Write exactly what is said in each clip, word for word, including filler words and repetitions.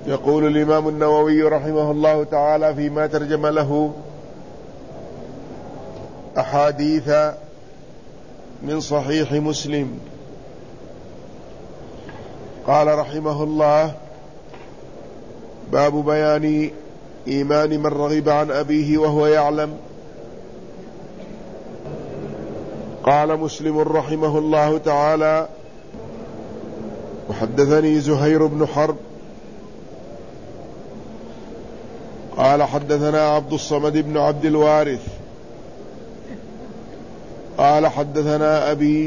يقول الإمام النووي رحمه الله تعالى فيما ترجم له أحاديث من صحيح مسلم، قال رحمه الله: باب بيان إيمان من رغب عن أبيه وهو يعلم. قال مسلم رحمه الله تعالى: وحدثني زهير بن حرب قال حدثنا عبد الصمد بن عبد الوارث قال حدثنا أبي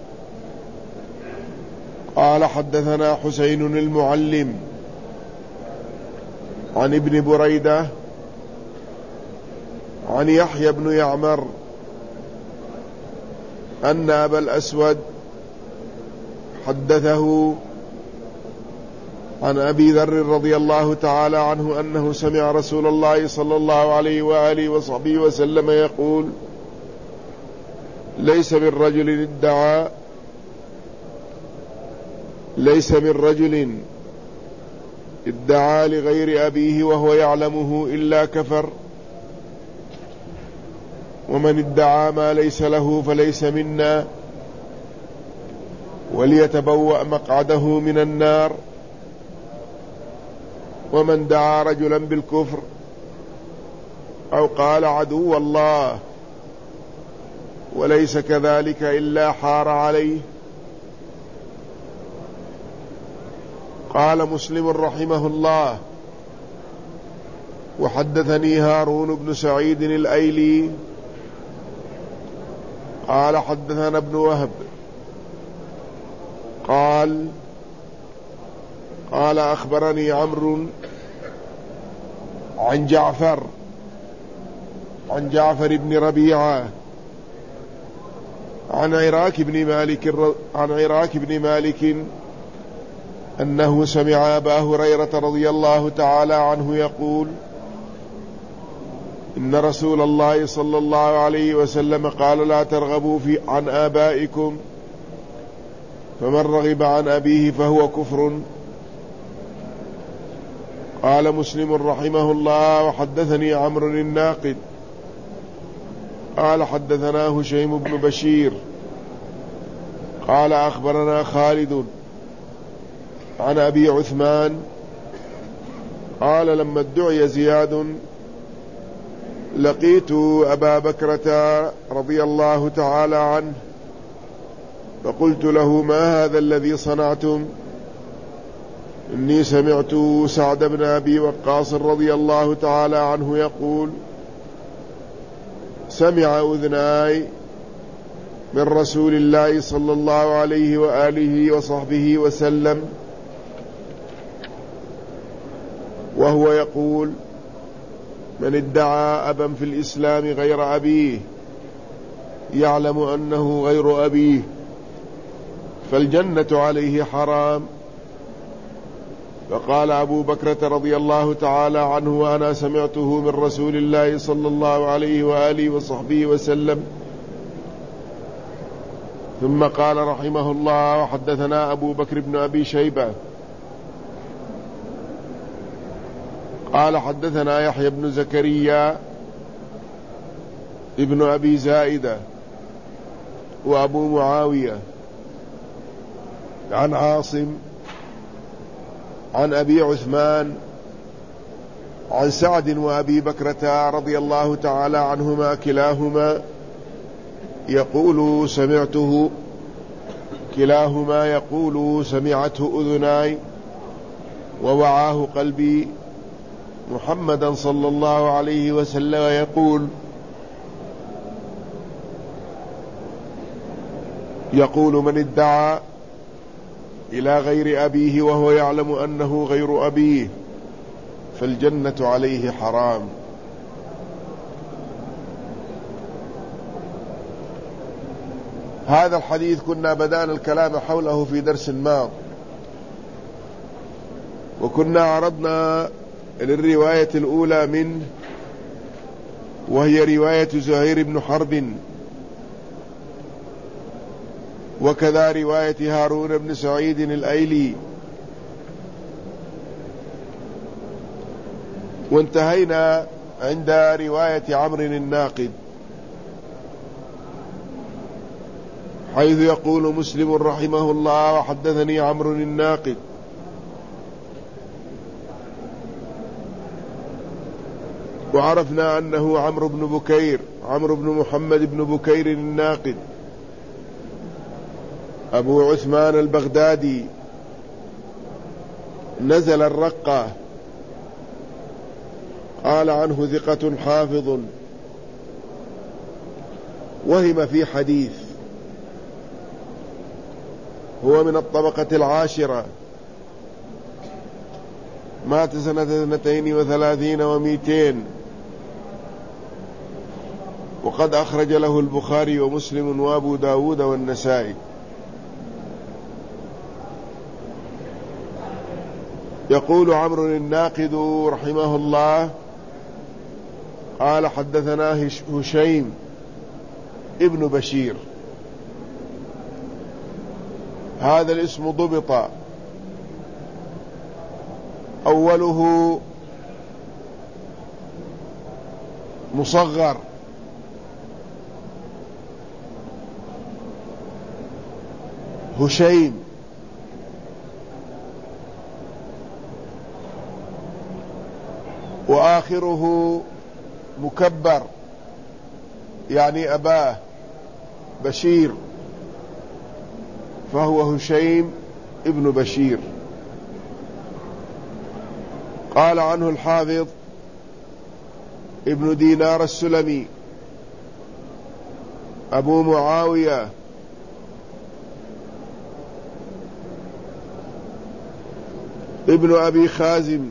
قال حدثنا حسين المعلم عن ابن بريدة عن يحيى بن يعمر أن أبا الأسود حدثه عن أبي ذر رضي الله تعالى عنه أنه سمع رسول الله صلى الله عليه وآله وصحبه وسلم يقول: ليس من رجل ادعى ليس من رجل ادعى لغير أبيه وهو يعلمه إلا كفر، ومن ادعى ما ليس له فليس منا، وليتبوأ مقعده من النار. ومن دعا رجلا بالكفر أو قال عدو الله وليس كذلك إلا حار عليه. قال مسلم رحمه الله: وحدثني هارون بن سعيد الأيلي قال حدثنا ابن وهب قال قال أخبرني عمرو عن جعفر عن جعفر بن ربيعة عن عراك بن مالك عن عراك بن مالك أنه سمع أبا هريرة رضي الله تعالى عنه يقول: إن رسول الله صلى الله عليه وسلم قال: لا ترغبوا في عن آبائكم، فمن رغب عن أبيه فهو كفر. قال مسلم رحمه الله: وحدثني عمرو الناقد قال حدثنا هشيم بن بشير قال أخبرنا خالد عن أبي عثمان قال: لما ادعي زياد لقيت أبا بكرة رضي الله تعالى عنه فقلت له: ما هذا الذي صنعتم؟ إني سمعت سعد بن أبي وقاص رضي الله تعالى عنه يقول: سمع أذناي من رسول الله صلى الله عليه وآله وصحبه وسلم وهو يقول: من ادعى أبا في الإسلام غير أبيه يعلم أنه غير أبيه فالجنة عليه حرام. فقال أبو بكرة رضي الله تعالى عنه: وأنا سمعته من رسول الله صلى الله عليه وآله وصحبه وسلم. ثم قال رحمه الله: وحدثنا أبو بكر بن أبي شيبة قال حدثنا يحيى بن زكريا ابن أبي زائدة وأبو معاوية عن عاصم عن أبي عثمان عن سعد وأبي بكرة رضي الله تعالى عنهما كلاهما يقول سمعته كلاهما يقول سمعته أذناي ووعاه قلبي محمدا صلى الله عليه وسلم يقول يقول من ادعى إلى غير أبيه وهو يعلم أنه غير أبيه فالجنة عليه حرام. هذا الحديث كنا بدأنا الكلام حوله في درس ماض، وكنا عرضنا للرواية الأولى منه وهي رواية زهير بن حرب، وكذا رواية هارون بن سعيد الأيلي، وانتهينا عند رواية عمرو الناقد، حيث يقول مسلم رحمه الله: وحدثني عمرو الناقد وعرفنا أنه عمرو بن بكير، عمرو بن محمد بن بكير الناقد أبو عثمان البغدادي، نزل الرقة، قال عنه ثقة حافظ، وهم في حديث، هو من الطبقة العاشرة، مات سنة اثنتين وثلاثين ومئتين، وقد أخرج له البخاري ومسلم وأبو داود والنسائي. يقول عمرو الناقد رحمه الله: قال حدثنا هشيم ابن بشير. هذا الاسم ضبط، أوله مصغر هشيم، وآخره مكبر يعني أباه بشير، فهو هشيم ابن بشير. قال عنه الحافظ ابن دينار السلمي أبو معاوية ابن أبي خازم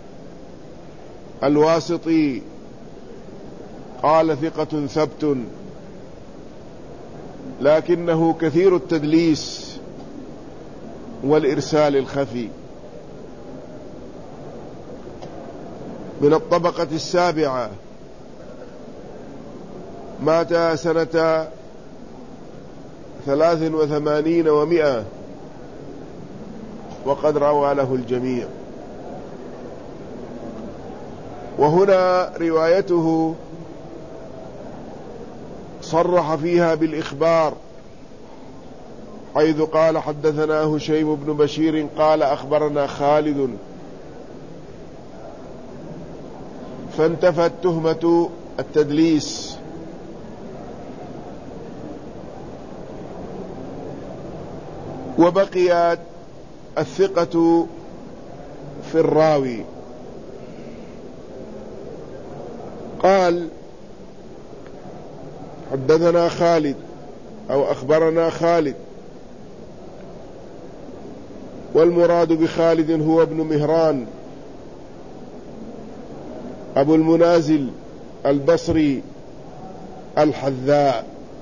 الواسطي، قال ثقة ثبت، لكنه كثير التدليس والإرسال الخفي، من الطبقة السابعة، مات سنة ثلاث وثمانين ومئة، وقد روى له الجميع. وهنا روايته صرح فيها بالإخبار، حيث قال حدثنا هشيم بن بشير قال أخبرنا خالد، فانتفت تهمة التدليس. وبقيت الثقة في الراوي. قال حدثنا خالد أو أخبرنا خالد، والمراد بخالد هو ابن مهران أبو المنازل البصري الحذاء.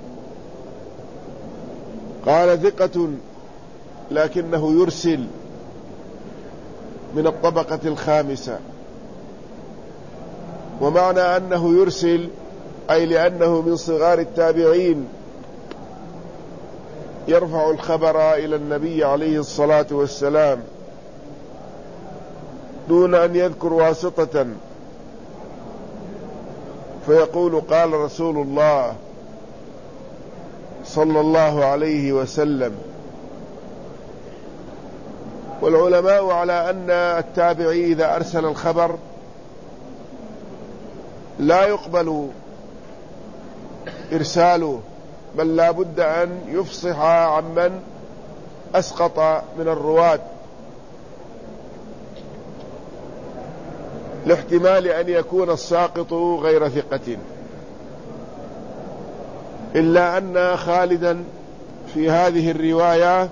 قال ثقة لكنه يرسل، من الطبقة الخامسة. ومعنى أنه يرسل أي لأنه من صغار التابعين، يرفع الخبر إلى النبي عليه الصلاة والسلام دون أن يذكر واسطة، فيقول قال رسول الله صلى الله عليه وسلم. والعلماء على أن التابعي إذا أرسل الخبر لا يقبل إرساله، بل لا بد أن يفصح عمن أسقط من الرواة، لاحتمال أن يكون الساقط غير ثقة. إلا أن خالدا في هذه الرواية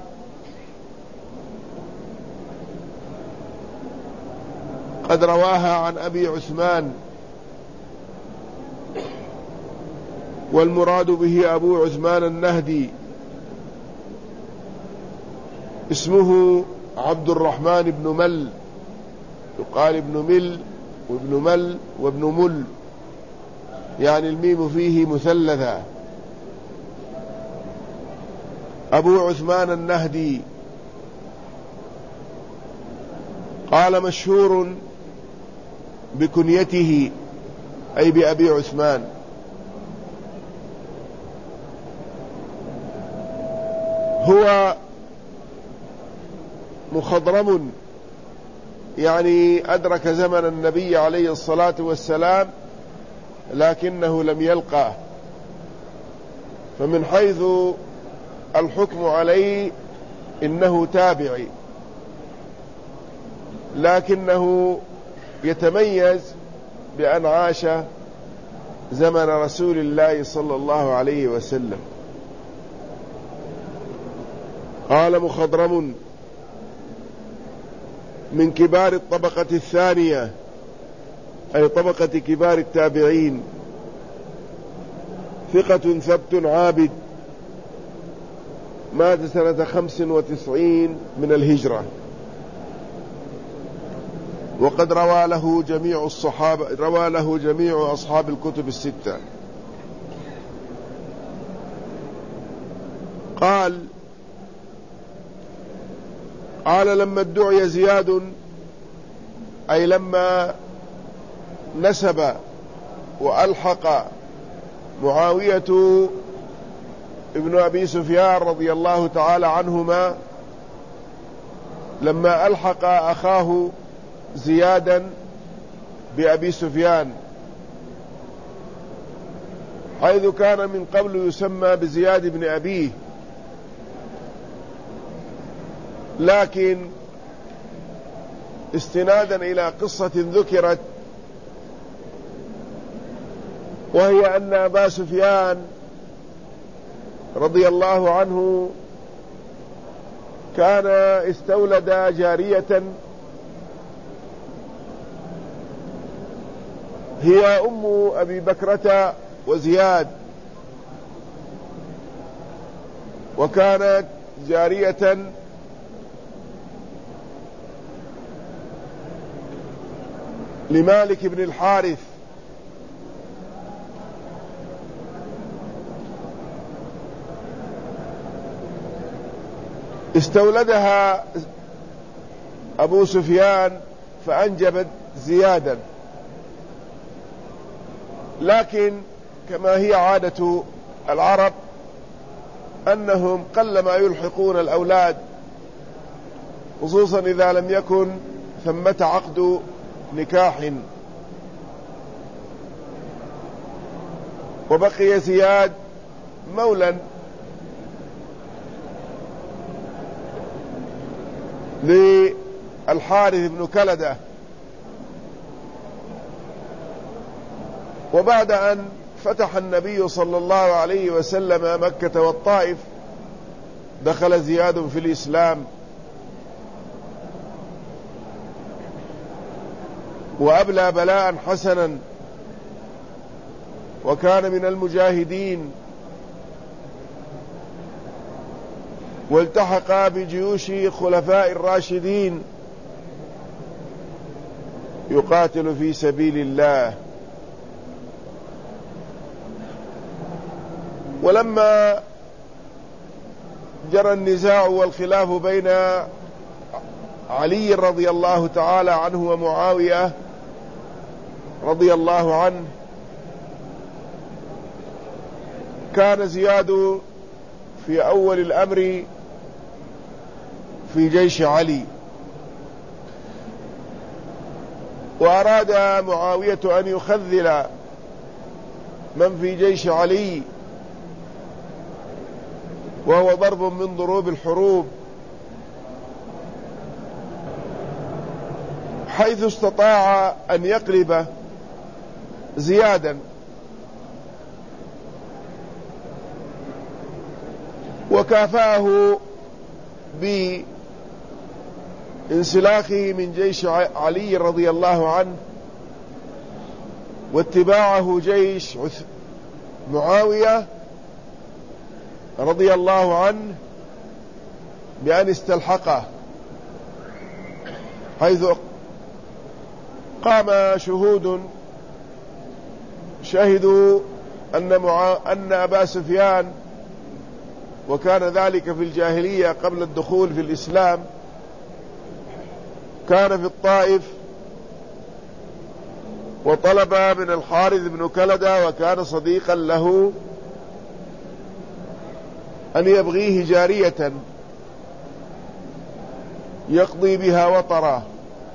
قد رواها عن أبي عثمان، والمراد به أبو عثمان النهدي، اسمه عبد الرحمن بن مل، يقال ابن مل وابن مل وابن مل، يعني الميم فيه مثلثة. أبو عثمان النهدي قال مشهور بكنيته أي بأبي عثمان. هو مخضرم، يعني أدرك زمن النبي عليه الصلاة والسلام لكنه لم يلقاه، فمن حيث الحكم عليه إنه تابعي، لكنه يتميز بأن عاش زمن رسول الله صلى الله عليه وسلم. قال مخضرم من كبار الطبقة الثانية، أي طبقة كبار التابعين، ثقة ثبت عابد، مات سنة خمس وتسعين من الهجرة، وقد روى له جميع الصحابة روى له جميع أصحاب الكتب الستة. قال قال لما ادعي زياد، أي لما نسب وألحق معاوية ابن أبي سفيان رضي الله تعالى عنهما، لما ألحق أخاه زيادا بأبي سفيان، حيث كان من قبل يسمى بزياد بن أبيه، لكن استنادا إلى قصة ذكرت، وهي أن أبا سفيان رضي الله عنه كان استولد جارية هي أم أبي بكرة وزياد، وكانت جارية لمالك بن الحارث، استولدها أبو سفيان فأنجبت زيادا، لكن كما هي عادة العرب أنهم قلما يلحقون الأولاد، خصوصا إذا لم يكن ثمة عقد نكاح، وبقي زياد مولا للحارث بن كلدة. وبعد أن فتح النبي صلى الله عليه وسلم مكة والطائف، دخل زياد في الإسلام وأبلى بلاء حسنا، وكان من المجاهدين، والتحق بجيوش خلفاء الراشدين يقاتل في سبيل الله. ولما جرى النزاع والخلاف بين علي رضي الله تعالى عنه ومعاوية رضي الله عنه، كان زياد في أول الأمر في جيش علي، وأراد معاوية أن يخذل من في جيش علي، وهو ضرب من ضروب الحروب، حيث استطاع أن يقلب زيادا، وكافأه بانسلاخه من جيش علي رضي الله عنه واتباعه جيش معاوية رضي الله عنه بأن استلحقه، حيث قام شهود شهدوا أن, معا... أن أبا سفيان، وكان ذلك في الجاهلية قبل الدخول في الإسلام، كان في الطائف وطلب من الحارث بن كلدة وكان صديقا له أن يبغيه جارية يقضي بها وطرا،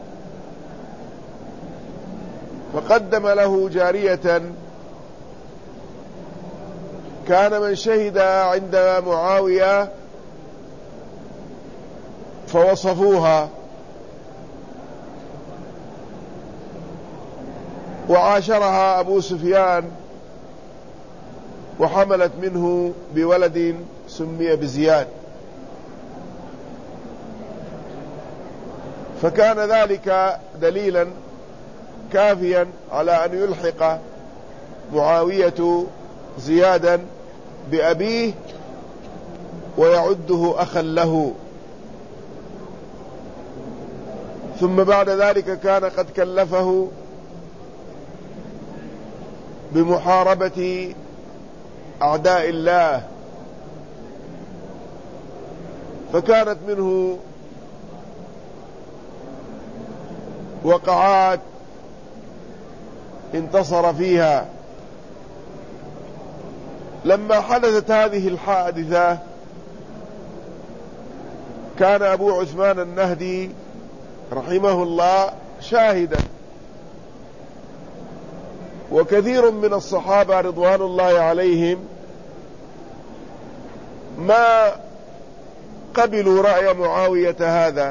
فقدم له جارية كان من شهد عند معاوية فوصفوها، وعاشرها أبو سفيان وحملت منه بولد سمي بزياد، فكان ذلك دليلا كافيا على أن يلحق معاوية زيادا بأبيه ويعده أخا له. ثم بعد ذلك كان قد كلفه بمحاربة أعداء الله، فكانت منه وقعات انتصر فيها. لما حدثت هذه الحادثة كان أبو عثمان النهدي رحمه الله شاهدا، وكثير من الصحابة رضوان الله عليهم ما قبلوا رأي معاوية هذا،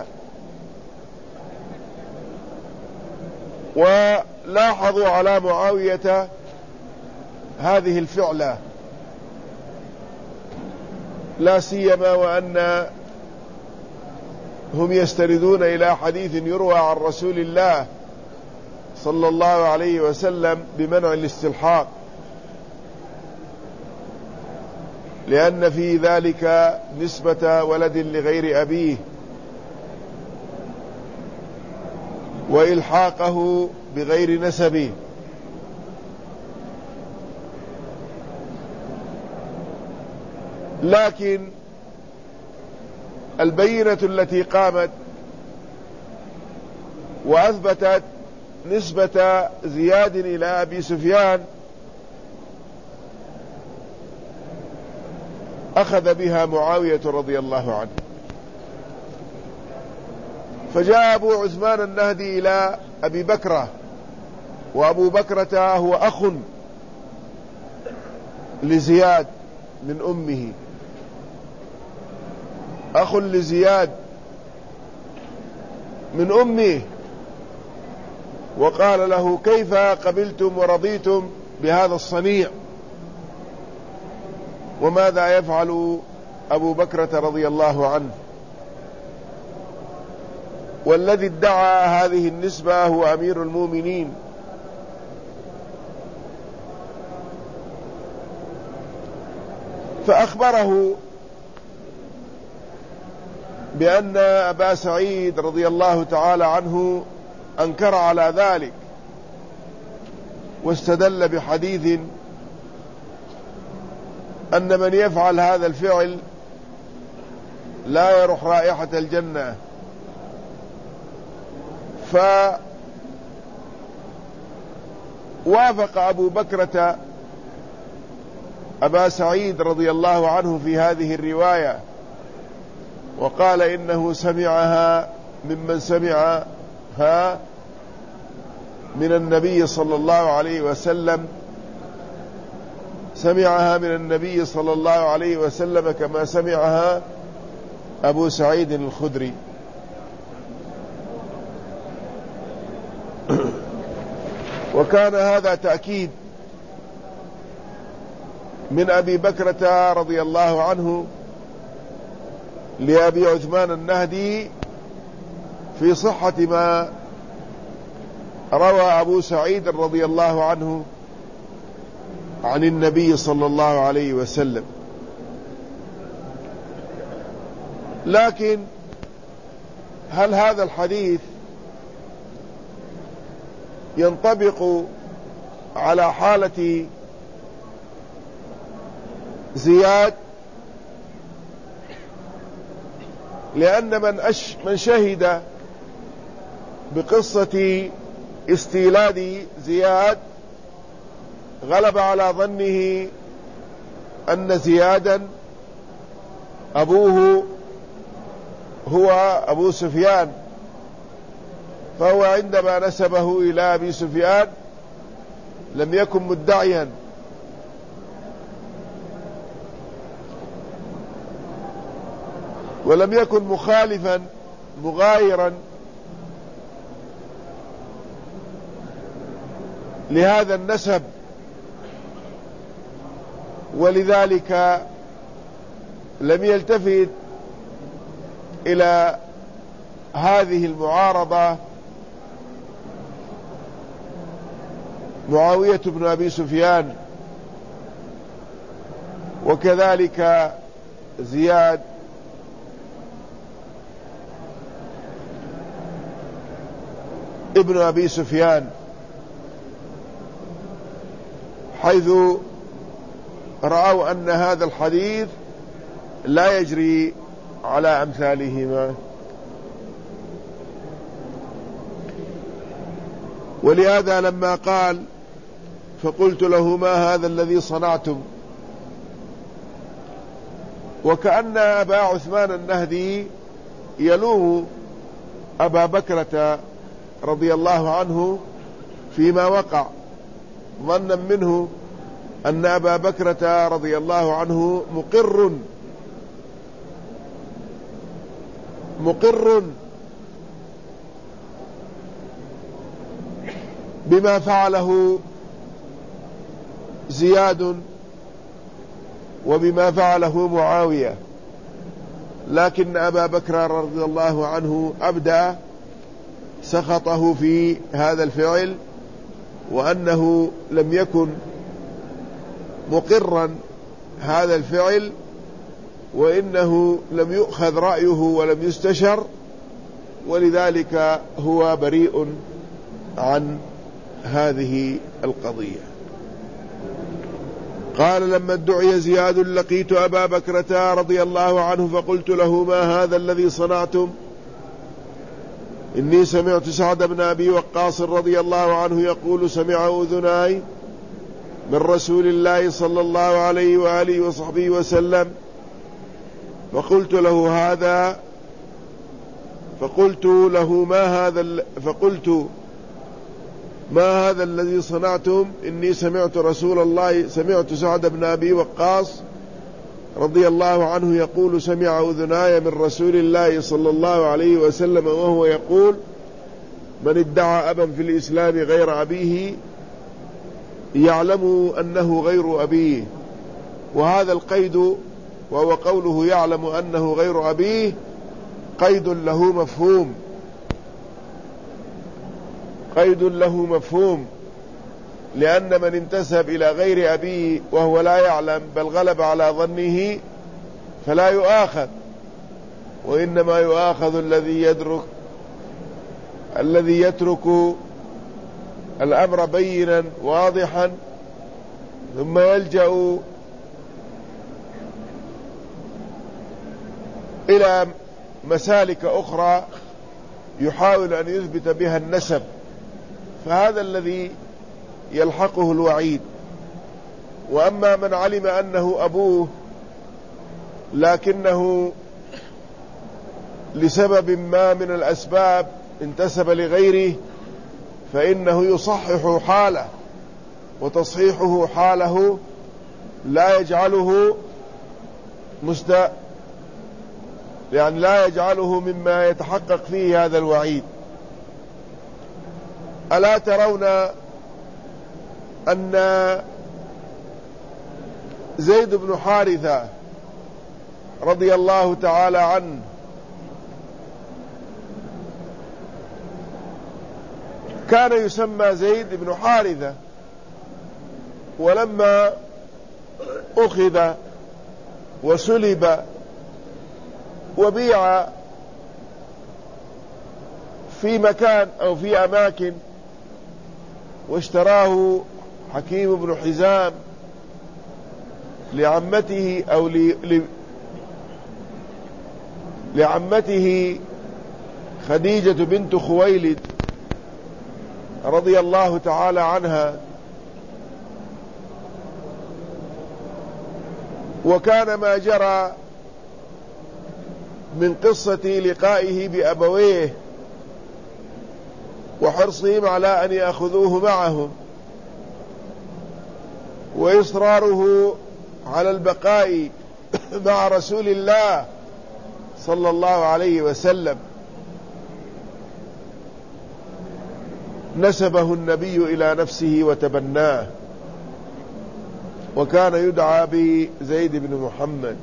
ولاحظوا على معاوية هذه الفعلة، لا سيما وأن هم يستندون إلى حديث يروى عن رسول الله صلى الله عليه وسلم بمنع الاستلحاق، لأن في ذلك نسبة ولد لغير أبيه وإلحاقه بغير نسبه. لكن البينة التي قامت وأثبتت نسبة زياد إلى أبي سفيان أخذ بها معاوية رضي الله عنه، فجاء أبو عثمان النهدي إلى أبي بكرة، وأبو بكرة هو أخ لزياد من أمه، أخ لزياد من أمه، وقال له: كيف قبلتم ورضيتم بهذا الصنيع؟ وماذا يفعل أبو بكرة رضي الله عنه؟ والذي ادعى هذه النسبة هو أمير المؤمنين. فأخبره بأن أبا سعيد رضي الله تعالى عنه أنكر على ذلك، واستدل بحديث أن من يفعل هذا الفعل لا يرح رائحة الجنة. فوافق أبو بكرة أبا سعيد رضي الله عنه في هذه الرواية، وقال إنه سمعها ممن سمعها من النبي صلى الله عليه وسلم، سمعها من النبي صلى الله عليه وسلم كما سمعها أبو سعيد الخدري. وكان هذا تأكيد من أبي بكرة رضي الله عنه لأبي عثمان النهدي في صحة ما روى أبو سعيد رضي الله عنه عن النبي صلى الله عليه وسلم. لكن هل هذا الحديث ينطبق على حالة زياد؟ لأن من, أش من شهد بقصة استيلاد زياد غلب على ظنه أن زيادا أبوه هو أبو سفيان، فهو عندما نسبه إلى أبي سفيان لم يكن مدعيا، ولم يكن مخالفا مغايرا لهذا النسب، ولذلك لم يلتفت إلى هذه المعارضة معاوية بن أبي سفيان، وكذلك زياد ابن أبي سفيان، حيث رأوا أن هذا الحديث لا يجري على أمثالهما. ولهذا لما قال فقلت له ما هذا الذي صنعتم، وكأن أبا عثمان النهدي يلوم أبا بكرة رضي الله عنه فيما وقع، ظنا منه أن أبا بكرة رضي الله عنه مقر مقر بما فعله زياد وبما فعله معاوية، لكن أبا بكر رضي الله عنه أبدى سخطه في هذا الفعل، وأنه لم يكن مقرا هذا الفعل، وإنه لم يؤخذ رأيه ولم يستشر، ولذلك هو بريء عن هذه القضية. قال لما ادعي زياد لقيت أبا بكرة رضي الله عنه فقلت له ما هذا الذي صنعتم؟ إني سمعت سعد بن أبي وقاص رضي الله عنه يقول سمع أذناي من رسول الله صلى الله عليه وآله وصحبه وسلم، فقلت له هذا فقلت له ما هذا فقلت ما هذا الذي صنعتم؟ إني سمعت رسول الله سمعت سعد بن أبي وقاص رضي الله عنه يقول سمع أذناي من رسول الله صلى الله عليه وسلم وهو يقول من ادعى أبا في الإسلام غير أبيه يعلم أنه غير أبيه. وهذا القيد وهو قوله يعلم أنه غير أبيه قيد له مفهوم قيد له مفهوم لأن من انتسب إلى غير أبيه وهو لا يعلم بل غلب على ظنه فلا يؤاخذ، وإنما يؤاخذ الذي يدرك الذي يترك الأمر بينا واضحا ثم يلجأ إلى مسالك أخرى يحاول أن يثبت بها النسب، فهذا الذي يلحقه الوعيد. وأما من علم أنه أبوه لكنه لسبب ما من الأسباب انتسب لغيره فإنه يصحح حاله، وتصحيحه حاله لا يجعله مست يعني لا يجعله مما يتحقق فيه هذا الوعيد. ألا ترون أن زيد بن حارثة رضي الله تعالى عنه كان يسمى زيد بن حارثة، ولما أخذ وسلب وبيع في مكان أو في أماكن واشتراه حكيم بن حزام لعمته أو ل... لعمته خديجة بنت خويلد رضي الله تعالى عنها، وكان ما جرى من قصة لقائه بأبويه وحرصهم على أن يأخذوه معهم وإصراره على البقاء مع رسول الله صلى الله عليه وسلم، نسبه النبي إلى نفسه وتبناه، وكان يدعى بزيد بن محمد،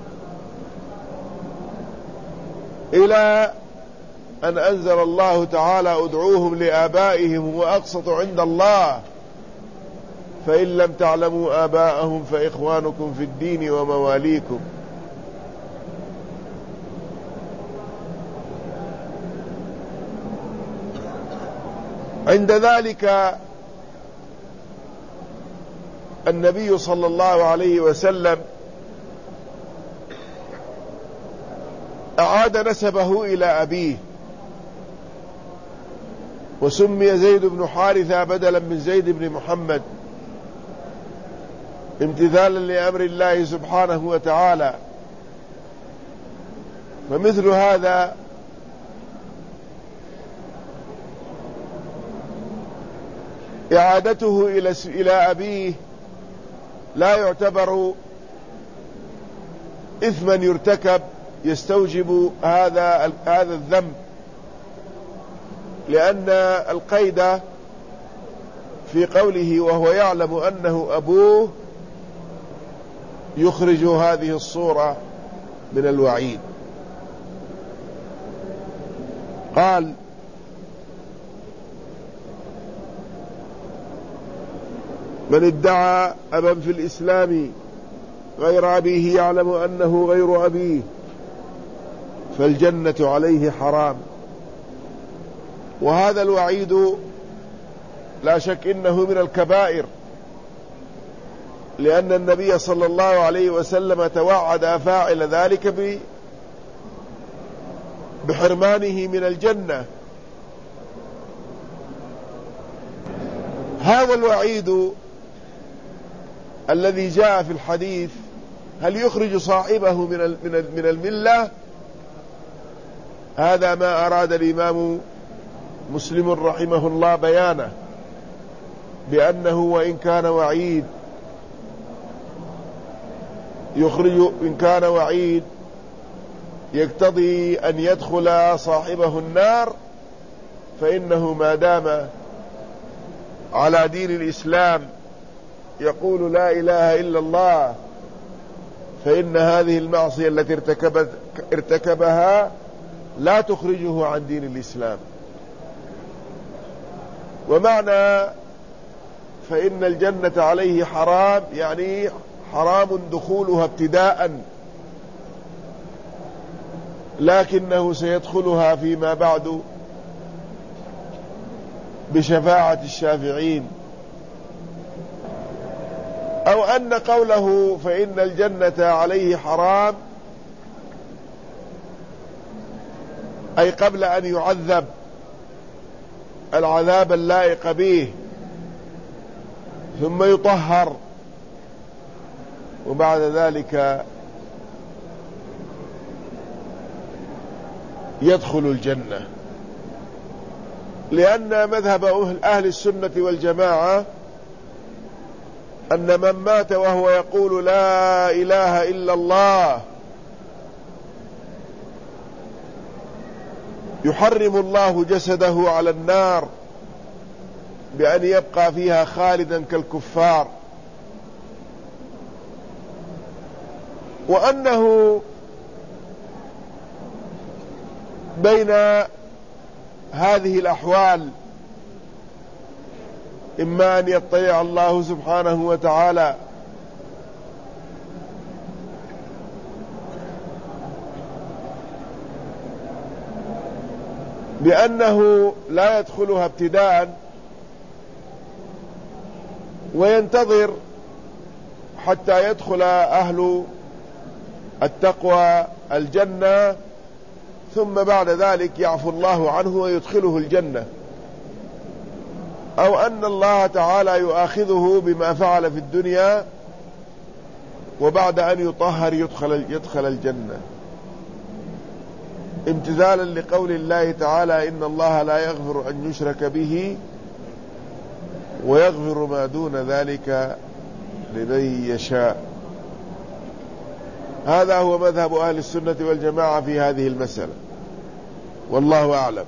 إلى أن أنزل الله تعالى: ادعوهم لآبائهم وأقسط عند الله، فإن لم تعلموا آباءهم فإخوانكم في الدين ومواليكم. عند ذلك النبي صلى الله عليه وسلم أعاد نسبه إلى أبيه، وسمي زيد بن حارثة بدلا من زيد بن محمد، امتثالا لأمر الله سبحانه وتعالى. فمثل هذا إعادته إلى إلى أبيه لا يعتبر إثما يرتكب يستوجب هذا هذا الذنب، لأن القيد في قوله وهو يعلم أنه أبوه يخرج هذه الصورة من الوعيد. قال: من ادعى أبا في الإسلام غير أبيه يعلم أنه غير أبيه فالجنة عليه حرام. وهذا الوعيد لا شك إنه من الكبائر، لأن النبي صلى الله عليه وسلم توعد فاعل ذلك بحرمانه من الجنة. هذا الوعيد الذي جاء في الحديث هل يخرج صاحبه من من الملة؟ هذا ما أراد الإمام مسلم رحمه الله بيانه، بأنه وإن كان وعيد يخرج، إن كان وعيد يقتضي أن يدخل صاحبه النار، فإنه ما دام على دين الإسلام يقول لا إله إلا الله، فإن هذه المعصية التي ارتكبت ارتكبها لا تخرجه عن دين الإسلام. ومعنى فإن الجنة عليه حرام يعني حرام دخولها ابتداء، لكنه سيدخلها فيما بعد بشفاعة الشافعين. أو أن قوله فإن الجنة عليه حرام أي قبل أن يعذب العذاب اللائق به ثم يطهر، وبعد ذلك يدخل الجنة. لأن مذهب أهل السنة والجماعة أن من مات وهو يقول لا إله إلا الله يحرم الله جسده على النار بأن يبقى فيها خالدا كالكفار، وأنه بين هذه الأحوال إما أن يطلع الله سبحانه وتعالى بأنه لا يدخلها ابتداء وينتظر حتى يدخل أهل التقوى الجنة، ثم بعد ذلك يعفو الله عنه ويدخله الجنة. أو أن الله تعالى يؤاخذه بما فعل في الدنيا وبعد أن يطهر يدخل, يدخل الجنة، امتثالا لقول الله تعالى إن الله لا يغفر أن يشرك به ويغفر ما دون ذلك لمن يشاء. هذا هو مذهب أهل السنة والجماعة في هذه المسألة، والله أعلم.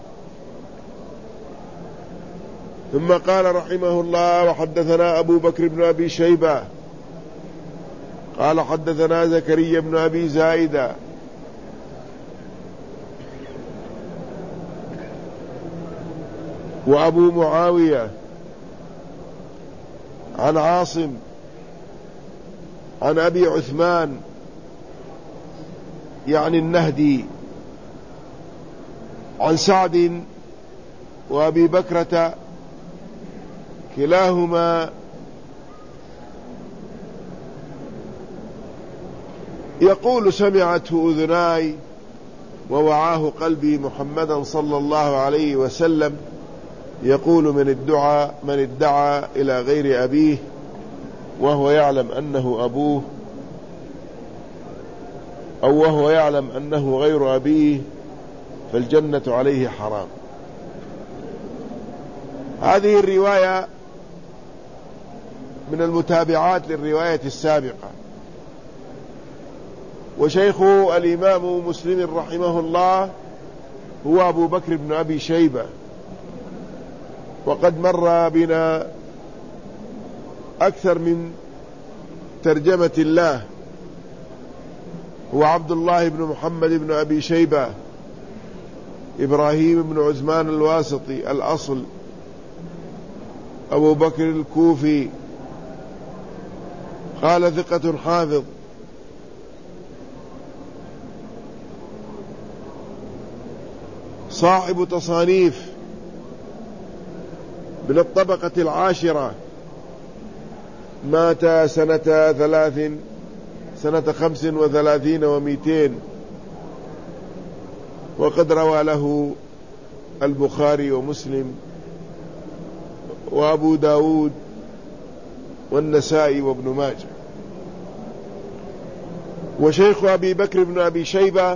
ثم قال رحمه الله: وحدثنا أبو بكر بن أبي شيبة قال حدثنا زكريا بن أبي زائدة وأبو معاوية عن عاصم عن أبي عثمان يعني النهدي عن سعد وأبي بكرة كلاهما يقول: سمعته أذناي ووعاه قلبي محمدا صلى الله عليه وسلم يقول: من الدعاء من ادعى إلى غير أبيه وهو يعلم أنه أبوه أو وهو يعلم أنه غير أبيه فالجنة عليه حرام. هذه الرواية من المتابعات للرواية السابقة. وشيخ الإمام مسلم رحمه الله هو أبو بكر بن أبي شيبة، وقد مر بنا أكثر من ترجمة الله. هو عبد الله بن محمد بن أبي شيبة إبراهيم بن عثمان الواسطي الأصل، أبو بكر الكوفي، قال: ثقة حافظ، صاحب تصانيف من الطبقة العاشرة، مات سنة ثلاث سنة خمس وثلاثين ومئتين، وقد روى له البخاري ومسلم وأبو داود والنسائي وابن ماجه. وشيخ أبي بكر بن أبي شيبة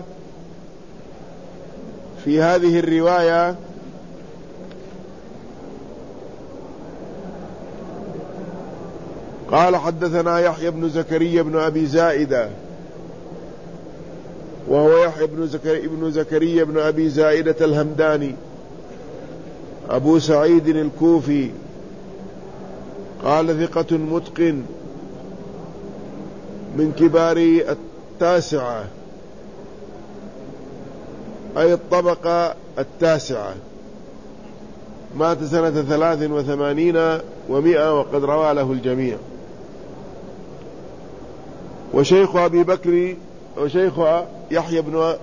في هذه الرواية قال: حدثنا يحيى بن زكريا بن أبي زائدة، وهو يحيى بن زكريا بن زكريا بن أبي زائدة الهمداني أبو سعيد الكوفي، قال: ثقة متقن من كبار التاسعة، أي الطبقة التاسعة، مات سنة ثلاث وثمانين ومئة، وقد روى له الجميع. وشيخ أبي بكر وشيخ يحيى بن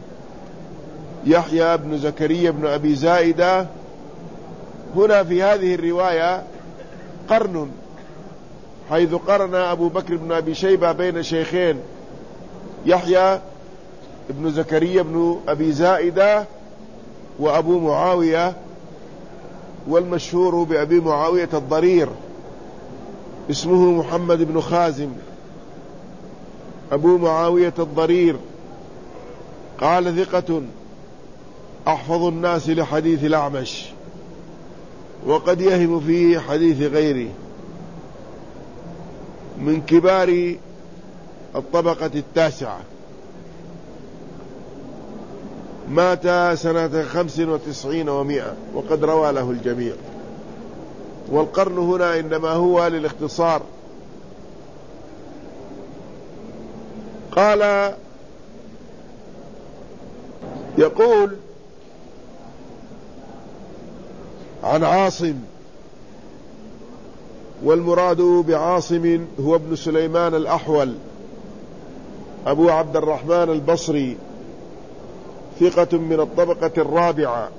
يحيى بن زكريا بن أبي زائدة هنا في هذه الرواية قرن، حيث قرن أبو بكر بن أبي شيبة بين شيخين، يحيى بن زكريا بن أبي زائدة وأبو معاوية، والمشهور بأبي معاوية الضرير اسمه محمد بن خازم أبو معاوية الضرير، قال: ثقة أحفظ الناس لحديث الأعمش، وقد يهم في حديث غيره، من كبار الطبقة التاسعة، مات سنة خمس وتسعين ومئة، وقد روى له الجميع. والقرن هنا إنما هو للاختصار. قال: يقول عن عاصم، والمراد بعاصم هو ابن سليمان الأحول أبو عبد الرحمن البصري، ثقة من الطبقة الرابعة.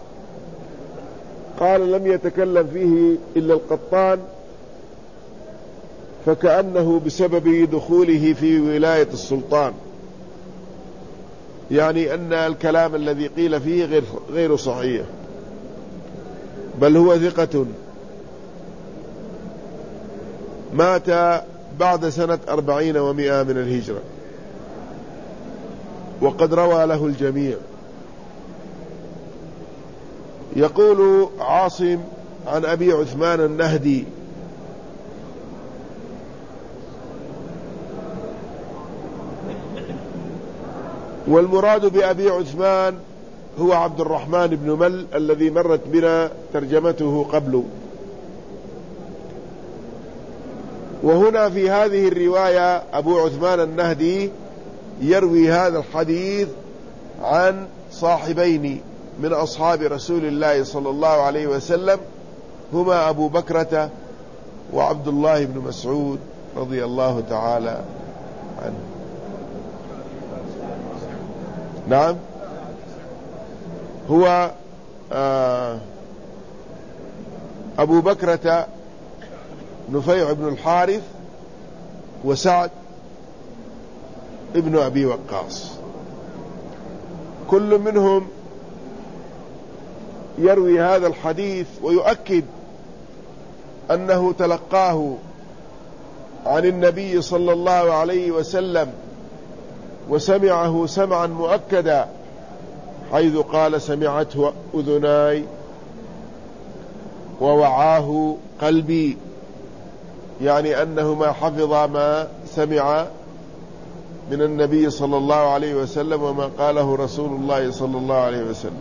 قال: لم يتكلم فيه إلا القطان، فكأنه بسبب دخوله في ولاية السلطان، يعني أن الكلام الذي قيل فيه غير, غير صحيح، بل هو ثقة مات بعد سنة أربعين ومئة من الهجرة، وقد روى له الجميع. يقول عاصم عن أبي عثمان النهدي: والمراد بأبي عثمان هو عبد الرحمن بن مل الذي مرت بنا ترجمته قبل. وهنا في هذه الرواية أبو عثمان النهدي يروي هذا الحديث عن صاحبين من أصحاب رسول الله صلى الله عليه وسلم، هما أبو بكرة وعبد الله بن مسعود رضي الله تعالى عنه. نعم، هو آه أبو بكرة نفيع بن الحارث وسعد ابن أبي وقاص، كل منهم يروي هذا الحديث ويؤكد أنه تلقاه عن النبي صلى الله عليه وسلم وسمعه سمعا مؤكدا، حيث قال: سمعته أذناي ووعاه قلبي، يعني أنه ما حفظ ما سمع من النبي صلى الله عليه وسلم وما قاله رسول الله صلى الله عليه وسلم.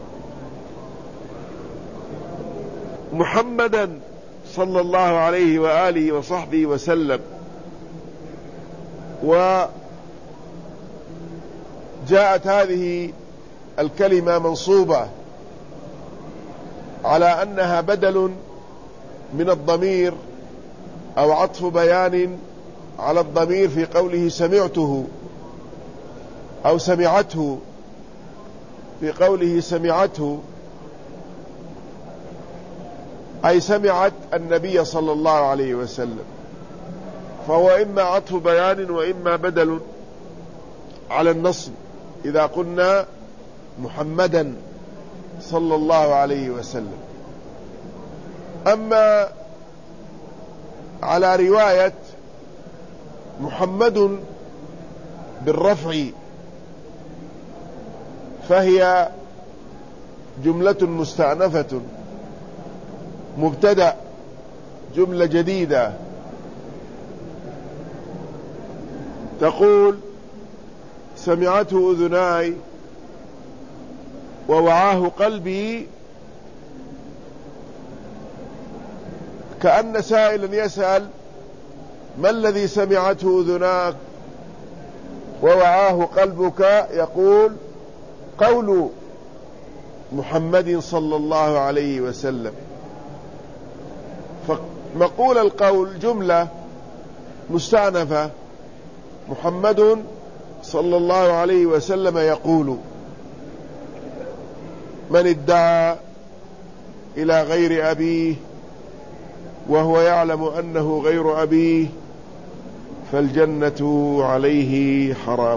محمدا صلى الله عليه وآله وصحبه وسلم. وجاءت هذه الكلمة منصوبة على أنها بدل من الضمير أو عطف بيان على الضمير في قوله سمعته أو سمعته، في قوله سمعته أي سمعت النبي صلى الله عليه وسلم، فهو إما عطف بيان وإما بدل على النصب إذا قلنا محمدا صلى الله عليه وسلم. أما على رواية محمد بالرفع فهي جملة مستأنفة، مبتدأ، جملة جديدة، تقول: سمعته أذناي ووعاه قلبي، كأن سائلا يسأل: ما الذي سمعته أذناك ووعاه قلبك؟ يقول: قول محمد صلى الله عليه وسلم. فمقول القول جملة مستأنفة، محمد صلى الله عليه وسلم يقول. من ادعى إلى غير أبيه وهو يعلم أنه غير أبيه فالجنة عليه حرام.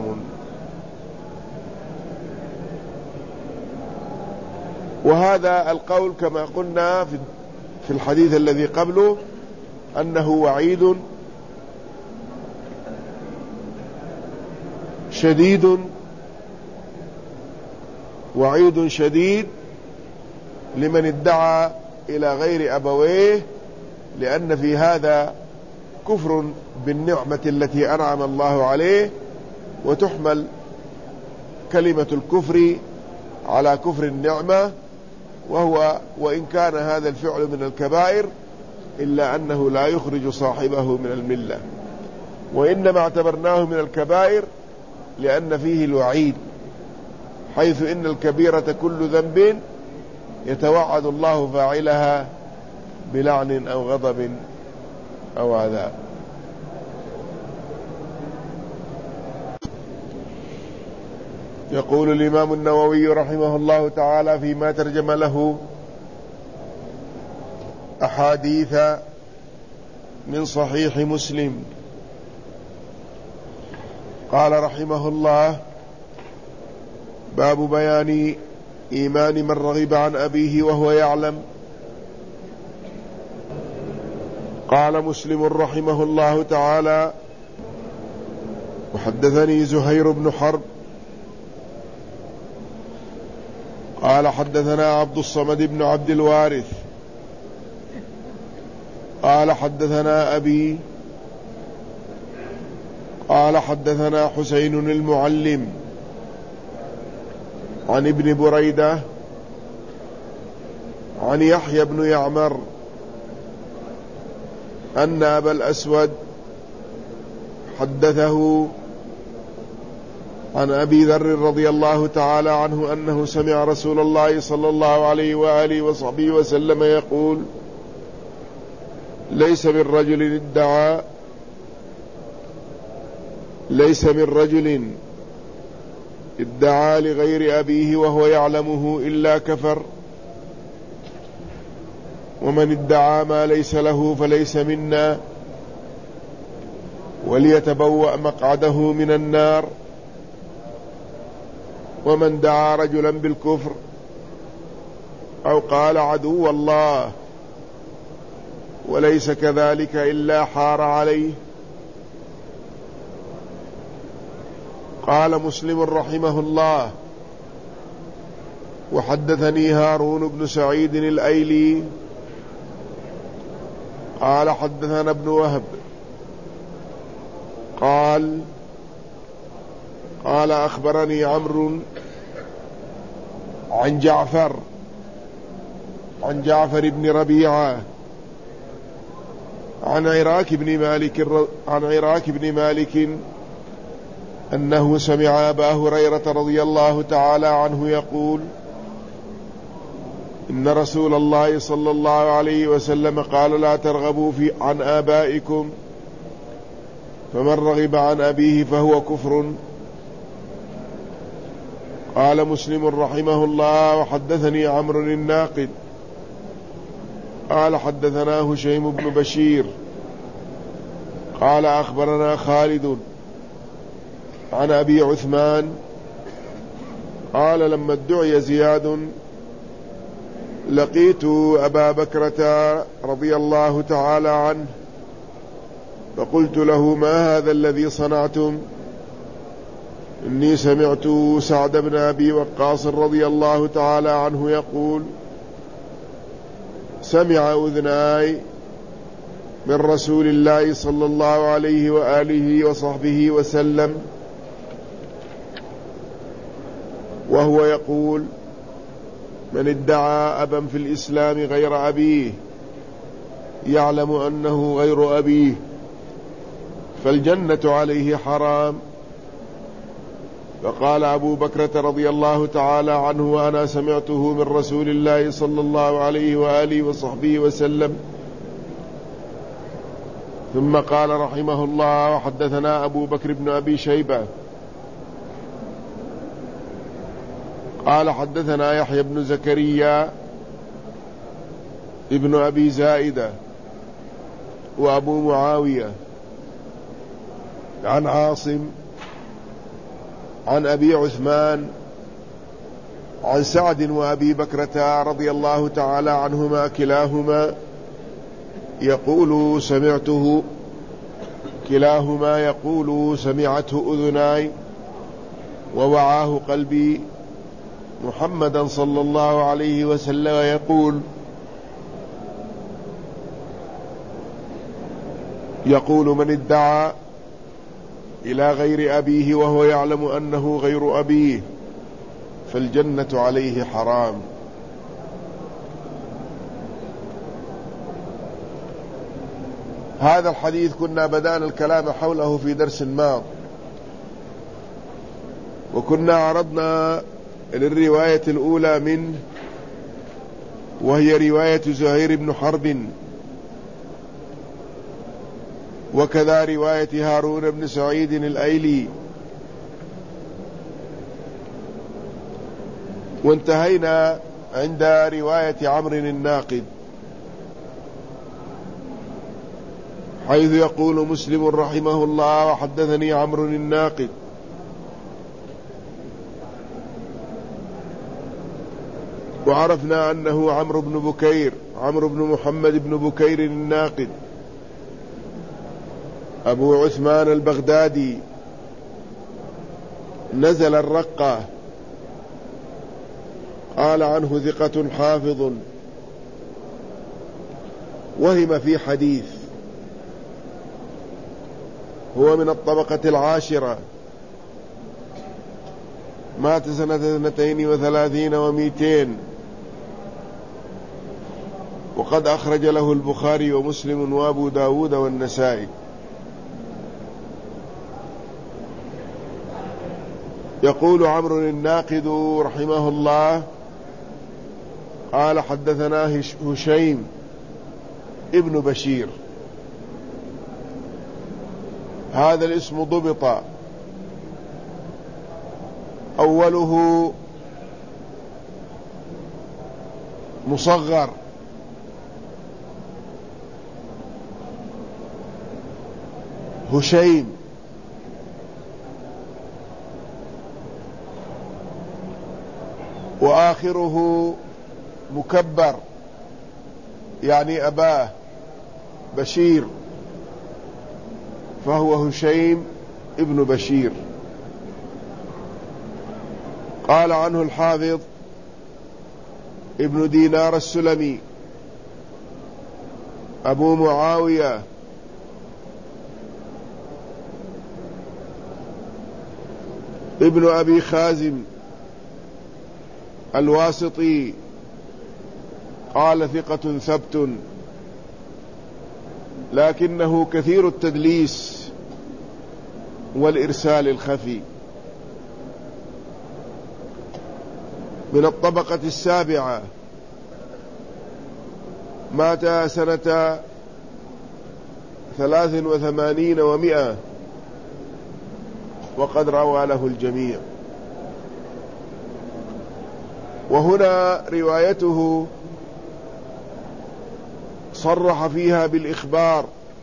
وهذا القول كما قلنا في الحديث الذي قبله أنه وعيد شديد، وعيد شديد لمن ادعى إلى غير أبويه، لأن في هذا كفر بالنعمة التي أنعم الله عليه، وتحمل كلمة الكفر على كفر النعمة، وهو وإن كان هذا الفعل من الكبائر إلا أنه لا يخرج صاحبه من الملة، وإنما اعتبرناه من الكبائر لأن فيه الوعيد، حيث إن الكبيرة كل ذنب يتوعد الله فاعلها بلعن أو غضب أو عذاب. يقول الإمام النووي رحمه الله تعالى فيما ترجم له أحاديث من صحيح مسلم، قال رحمه الله: باب بيان إيمان من رغب عن أبيه وهو يعلم. قال مسلم رحمه الله تعالى: وحدثني زهير بن حرب قال حدثنا عبد الصمد بن عبد الوارث قال حدثنا أبي قال حدثنا حسين المعلم عن ابن بريدة عن يحيى بن يعمر أن أبا الأسود حدثه عن أبي ذر رضي الله تعالى عنه أنه سمع رسول الله صلى الله عليه وآله وصحبه وسلم يقول: ليس من رجل ادعى ليس من رجل ادعى لغير أبيه وهو يعلمه إلا كفر، ومن ادعى ما ليس له فليس منا، وليتبوأ مقعده من النار. ومن دعا رجلا بالكفر أو قال عدو الله وليس كذلك إلا حار عليه. قال مسلم رحمه الله: وحدثني هارون بن سعيد الأيلي قال حدثنا ابن وهب قال قال أخبرني عمرو عن جعفر عن جعفر بن ربيعة عن عراك بن مالك عن عراك بن مالك أنه سمع أبا هريرة رضي الله تعالى عنه يقول: إن رسول الله صلى الله عليه وسلم قال: لا ترغبوا في عن آبائكم، فمن رغب عن أبيه فهو كفر. قال مسلم رحمه الله: وحدثني عمرو الناقد قال حدثنا هشيم بن بشير قال أخبرنا خالد عن أبي عثمان قال: لما ادعي زياد لقيت أبا بكرة رضي الله تعالى عنه فقلت له: ما هذا الذي صنعتم؟ إني سمعت سعد بن أبي وقاص رضي الله تعالى عنه يقول: سمع أذناي من رسول الله صلى الله عليه وآله وصحبه وسلم وهو يقول: من ادعى أبا في الإسلام غير أبيه يعلم أنه غير أبيه فالجنة عليه حرام. فقال أبو بكرة رضي الله تعالى عنه: وأنا سمعته من رسول الله صلى الله عليه وآله وصحبه وسلم. ثم قال رحمه الله: وحدثنا أبو بكر بن أبي شيبة قال حدثنا يحيى بن زكريا ابن أبي زائدة وأبو معاوية عن عاصم عن أبي عثمان عن سعد وأبي بكرة رضي الله تعالى عنهما كلاهما يقول سمعته كلاهما يقول سمعته أذناي ووعاه قلبي محمدا صلى الله عليه وسلم يقول يقول من ادعى إلى غير أبيه وهو يعلم أنه غير أبيه فالجنة عليه حرام. هذا الحديث كنا بدأنا الكلام حوله في درس ماض، وكنا عرضنا للرواية الأولى منه وهي رواية زهير بن حرب، وكذا رواية هارون بن سعيد الأيلي، وانتهينا عند رواية عمرو الناقد حيث يقول مسلم رحمه الله: وحدثني عمرو الناقد وعرفنا أنه عمرو بن بكير عمرو بن محمد بن بكير الناقد أبو عثمان البغدادي نزل الرقة، قال عنه ثقة حافظ، وهم في حديث، هو من الطبقة العاشرة، مات سنة اثنتين وثلاثين ومئتين، وقد أخرج له البخاري ومسلم وأبو داود والنسائي. يقول عمرو الناقد رحمه الله: قال حدثنا هشيم ابن بشير. هذا الاسم ضبط، أوله مصغر هشيم، وآخره مكبر يعني أباه بشير، فهو هشيم ابن بشير. قال عنه الحافظ ابن دينار السلمي أبو معاوية ابن أبي خازم الواسطي، قال ثقة ثبت، لكنه كثير التدليس والإرسال الخفي. من الطبقة السابعة، مات سنة ثلاث وثمانين ومئة، وقد روى له الجميع. وهنا روايته صرح فيها بالإخبار،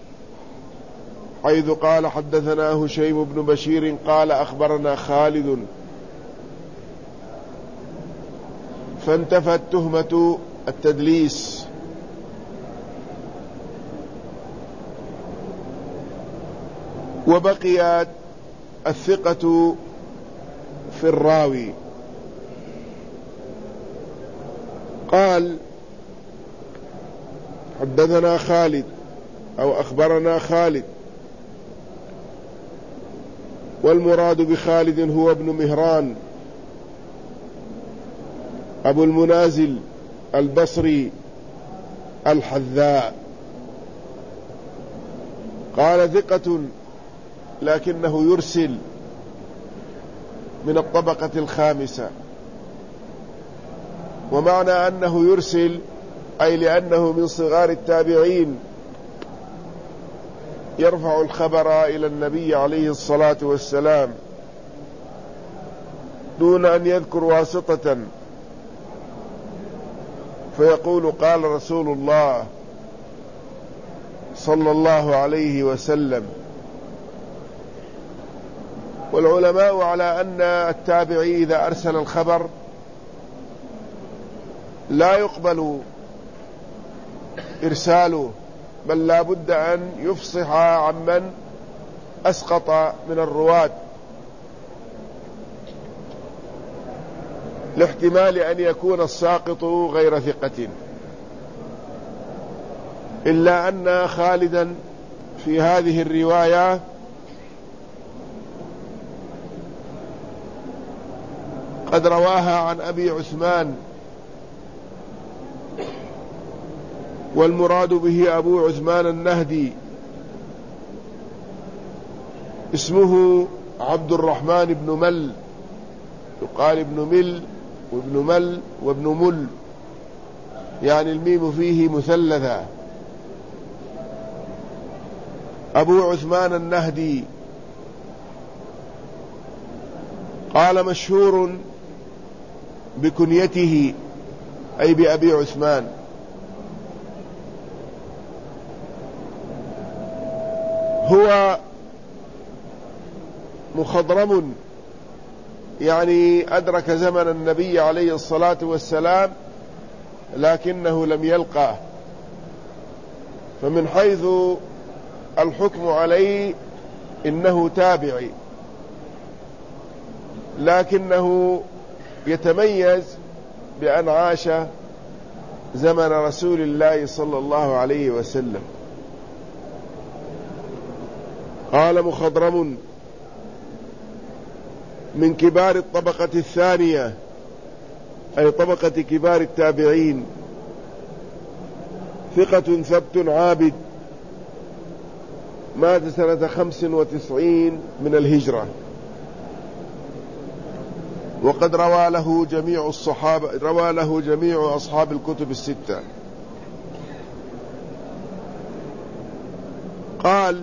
حيث قال حدثنا هشيم بن بشير قال أخبرنا خالد، فانتفت تهمة التدليس. وبقيت الثقة في الراوي. قال حدثنا خالد أو أخبرنا خالد، والمراد بخالد هو ابن مهران أبو المنازل البصري الحذاء. قال ثقة لكنه يرسل، من الطبقة الخامسة. ومعنى أنه يرسل أي لأنه من صغار التابعين، يرفع الخبر إلى النبي عليه الصلاة والسلام دون أن يذكر واسطة، فيقول قال رسول الله صلى الله عليه وسلم. والعلماء على أن التابعي إذا أرسل الخبر لا يقبل إرساله، بل لا بد أن يفصح عمن أسقط من الرواة، لاحتمال أن يكون الساقط غير ثقة. إلا أن خالدا في هذه الرواية قد رواها عن أبي عثمان، والمراد به أبو عثمان النهدي، اسمه عبد الرحمن بن مل، يقال ابن مل وابن مل وابن مل، يعني الميم فيه مثلثة. أبو عثمان النهدي قال مشهور بكنيته أي بأبي عثمان. هو مخضرم، يعني أدرك زمن النبي عليه الصلاة والسلام لكنه لم يلقاه، فمن حيث الحكم عليه إنه تابعي، لكنه يتميز بأن عاش زمن رسول الله صلى الله عليه وسلم. قال مخضرم من كبار الطبقة الثانية، أي طبقة كبار التابعين، ثقة ثبت عابد، مات سنة خمس وتسعين من الهجرة، وقد روى له جميع الصحابة روى له جميع أصحاب الكتب الستة. قال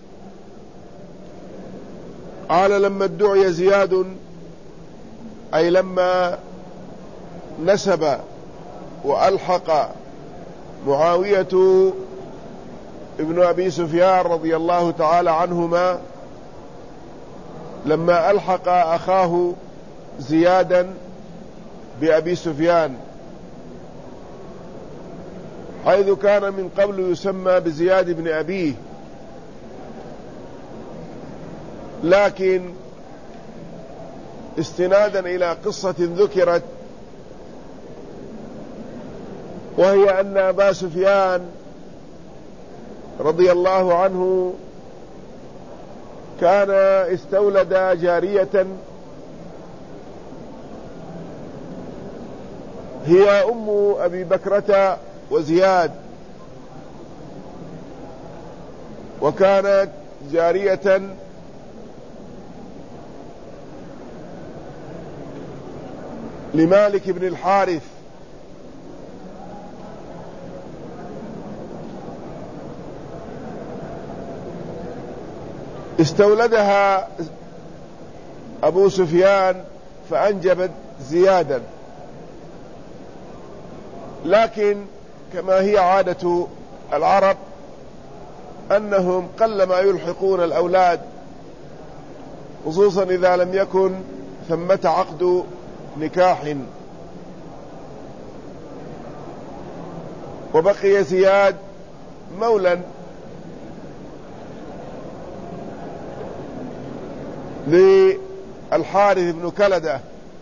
قال لما ادعي زياد، أي لما نسب وألحق معاوية ابن أبي سفيان رضي الله تعالى عنهما، لما ألحق أخاه زيادا بأبي سفيان، حيث كان من قبل يسمى بزياد بن أبيه، لكن استنادا إلى قصة ذكرت، وهي أن أبا سفيان رضي الله عنه كان استولد جارية هي أم أبي بكرة وزياد، وكانت جارية لمالك بن الحارث، استولدها أبو سفيان فأنجبت زيادا، لكن كما هي عادة العرب أنهم قلما يلحقون الأولاد، خصوصا إذا لم يكن ثمة عقد نكاح. وبقي زياد مولا للحارث بن كلدة.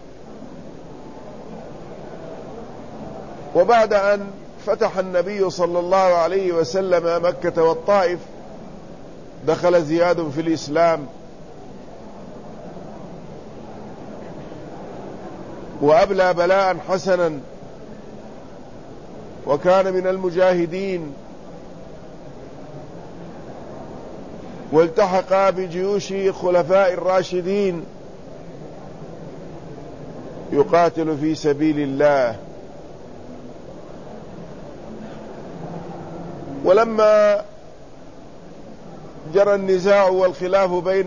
وبعد أن فتح النبي صلى الله عليه وسلم مكة والطائف، دخل زياد في الإسلام وأبلى بلاء حسنا، وكان من المجاهدين، والتحق بجيوش خلفاء الراشدين يقاتل في سبيل الله. ولما جرى النزاع والخلاف بين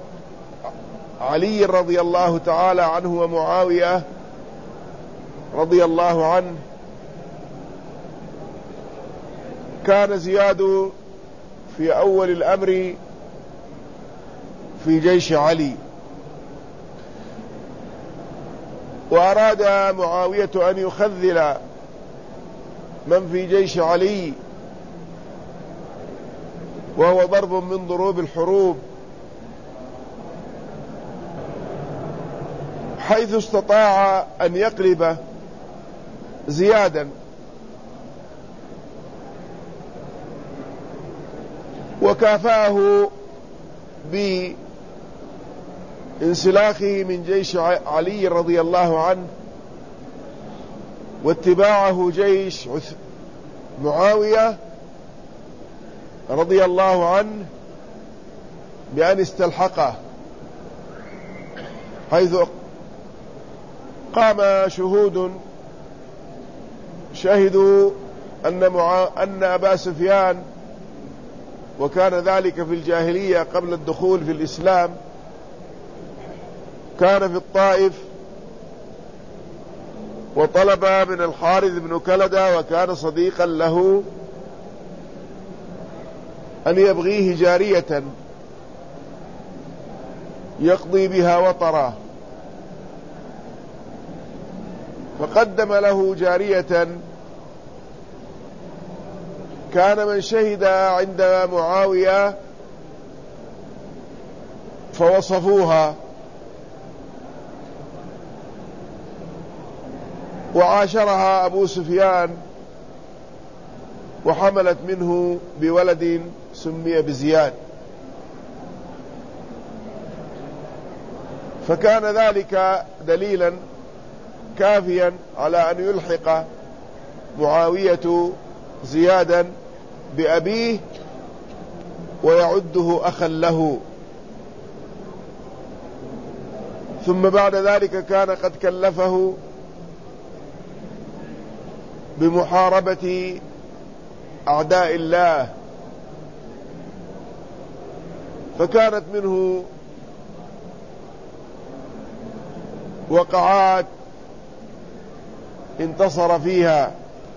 علي رضي الله تعالى عنه ومعاوية رضي الله عنه، كان زياد في أول الأمر في جيش علي، وأراد معاوية أن يخذل من في جيش علي، وهو ضرب من ضروب الحروب، حيث استطاع أن يقلب زيادا، وكافأه بانسلاخه من جيش علي رضي الله عنه واتباعه جيش معاوية رضي الله عنه بأن استلحقه، حيث قام شهود شهدوا أن, معا... أن أبا سفيان، وكان ذلك في الجاهلية قبل الدخول في الإسلام، كان في الطائف وطلب من الحارث بن كلدة، وكان صديقا له، أن يبغيه جارية يقضي بها وطرا، فقدم له جارية كان من شهد عند معاوية فوصفوها وعاشرها أبو سفيان وحملت منه بولد سمي بزياد، فكان ذلك دليلا كافيا على أن يلحق معاوية زيادا بأبيه ويعده أخا له. ثم بعد ذلك كان قد كلفه بمحاربة أعداء الله، فكانت منه وقعات انتصر فيها.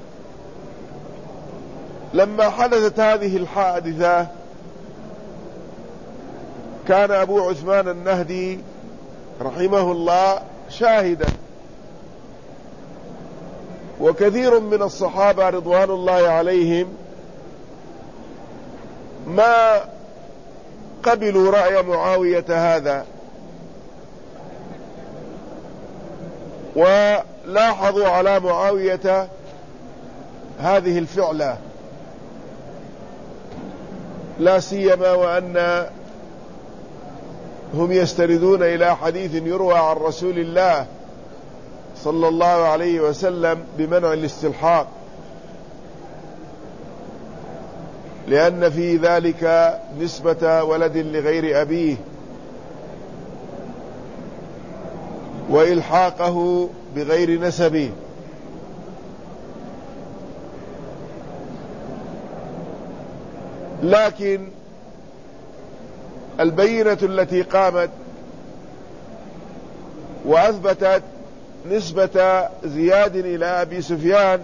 لما حدثت هذه الحادثة كان أبو عثمان النهدي رحمه الله شاهدا، وكثير من الصحابة رضوان الله عليهم ما قبلوا رأي معاوية هذا، ولاحظوا على معاوية هذه الفعلة، لا سيما وأن هم يستندون إلى حديث يروى عن رسول الله صلى الله عليه وسلم بمنع الاستلحاق، لأن في ذلك نسبة ولد لغير أبيه وإلحاقه بغير نسبه. لكن البينة التي قامت وأثبتت نسبة زياد إلى أبي سفيان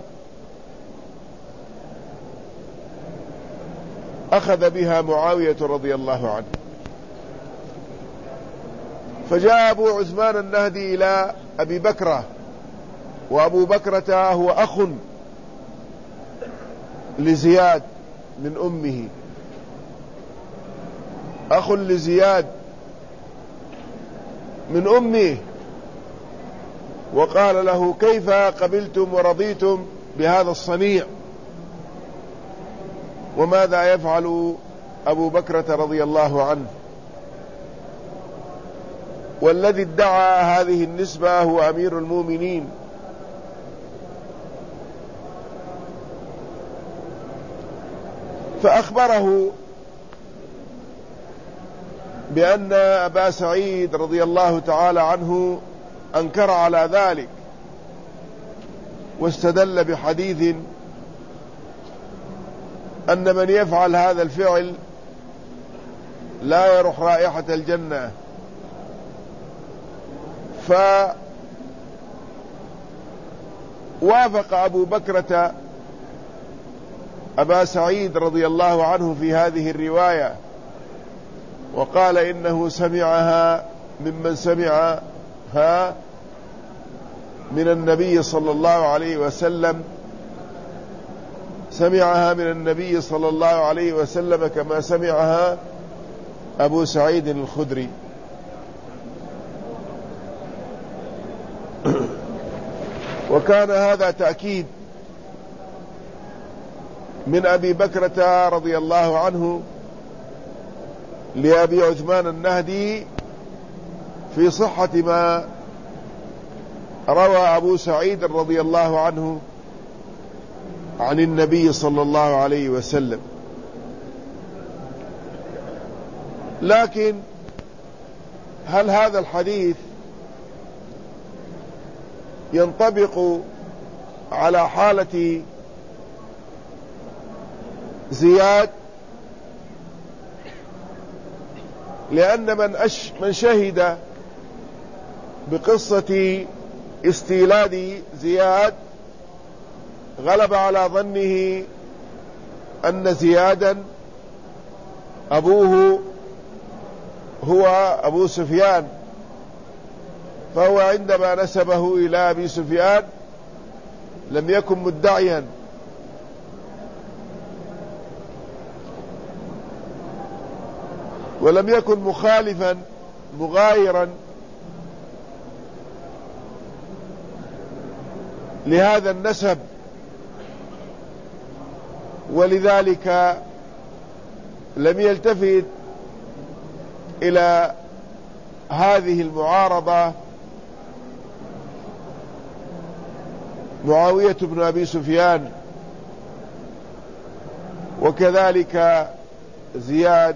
أخذ بها معاوية رضي الله عنه، فجاء أبو عثمان النهدي إلى أبي بكرة، وأبو بكرة هو أخ لزياد من أمه، أخ لزياد من أمه، وقال له: كيف قبلتم ورضيتم بهذا الصنيع؟ وماذا يفعل أبو بكرة رضي الله عنه؟ والذي ادعى هذه النسبة هو أمير المؤمنين. فأخبره بأن أبا سعيد رضي الله تعالى عنه أنكر على ذلك، واستدل بحديث أن من يفعل هذا الفعل لا يرح رائحة الجنة. فوافق أبو بكرة أبا سعيد رضي الله عنه في هذه الرواية، وقال إنه سمعها ممن سمعها من النبي صلى الله عليه وسلم، سمعها من النبي صلى الله عليه وسلم كما سمعها أبو سعيد الخدري. وكان هذا تأكيد من أبي بكرة رضي الله عنه لأبي عثمان النهدي في صحة ما روى أبو سعيد رضي الله عنه عن النبي صلى الله عليه وسلم. لكن هل هذا الحديث ينطبق على حالة زياد؟ لأن من, أش من شهد بقصة استيلاد زياد غلب على ظنه أن زيادا أبوه هو أبو سفيان، فهو عندما نسبه إلى أبي سفيان لم يكن مدعيا، ولم يكن مخالفا مغايرا لهذا النسب، ولذلك لم يلتفت إلى هذه المعارضة معاوية بن أبي سفيان، وكذلك زياد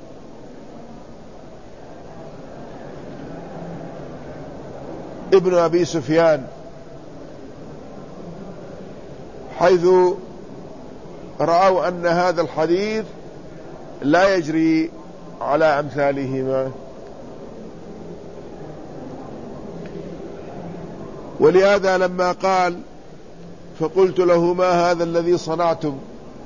ابن أبي سفيان، حيث رأوا أن هذا الحديث لا يجري على أمثالهما. ولهذا لما قال فقلت له ما هذا الذي صنعتم،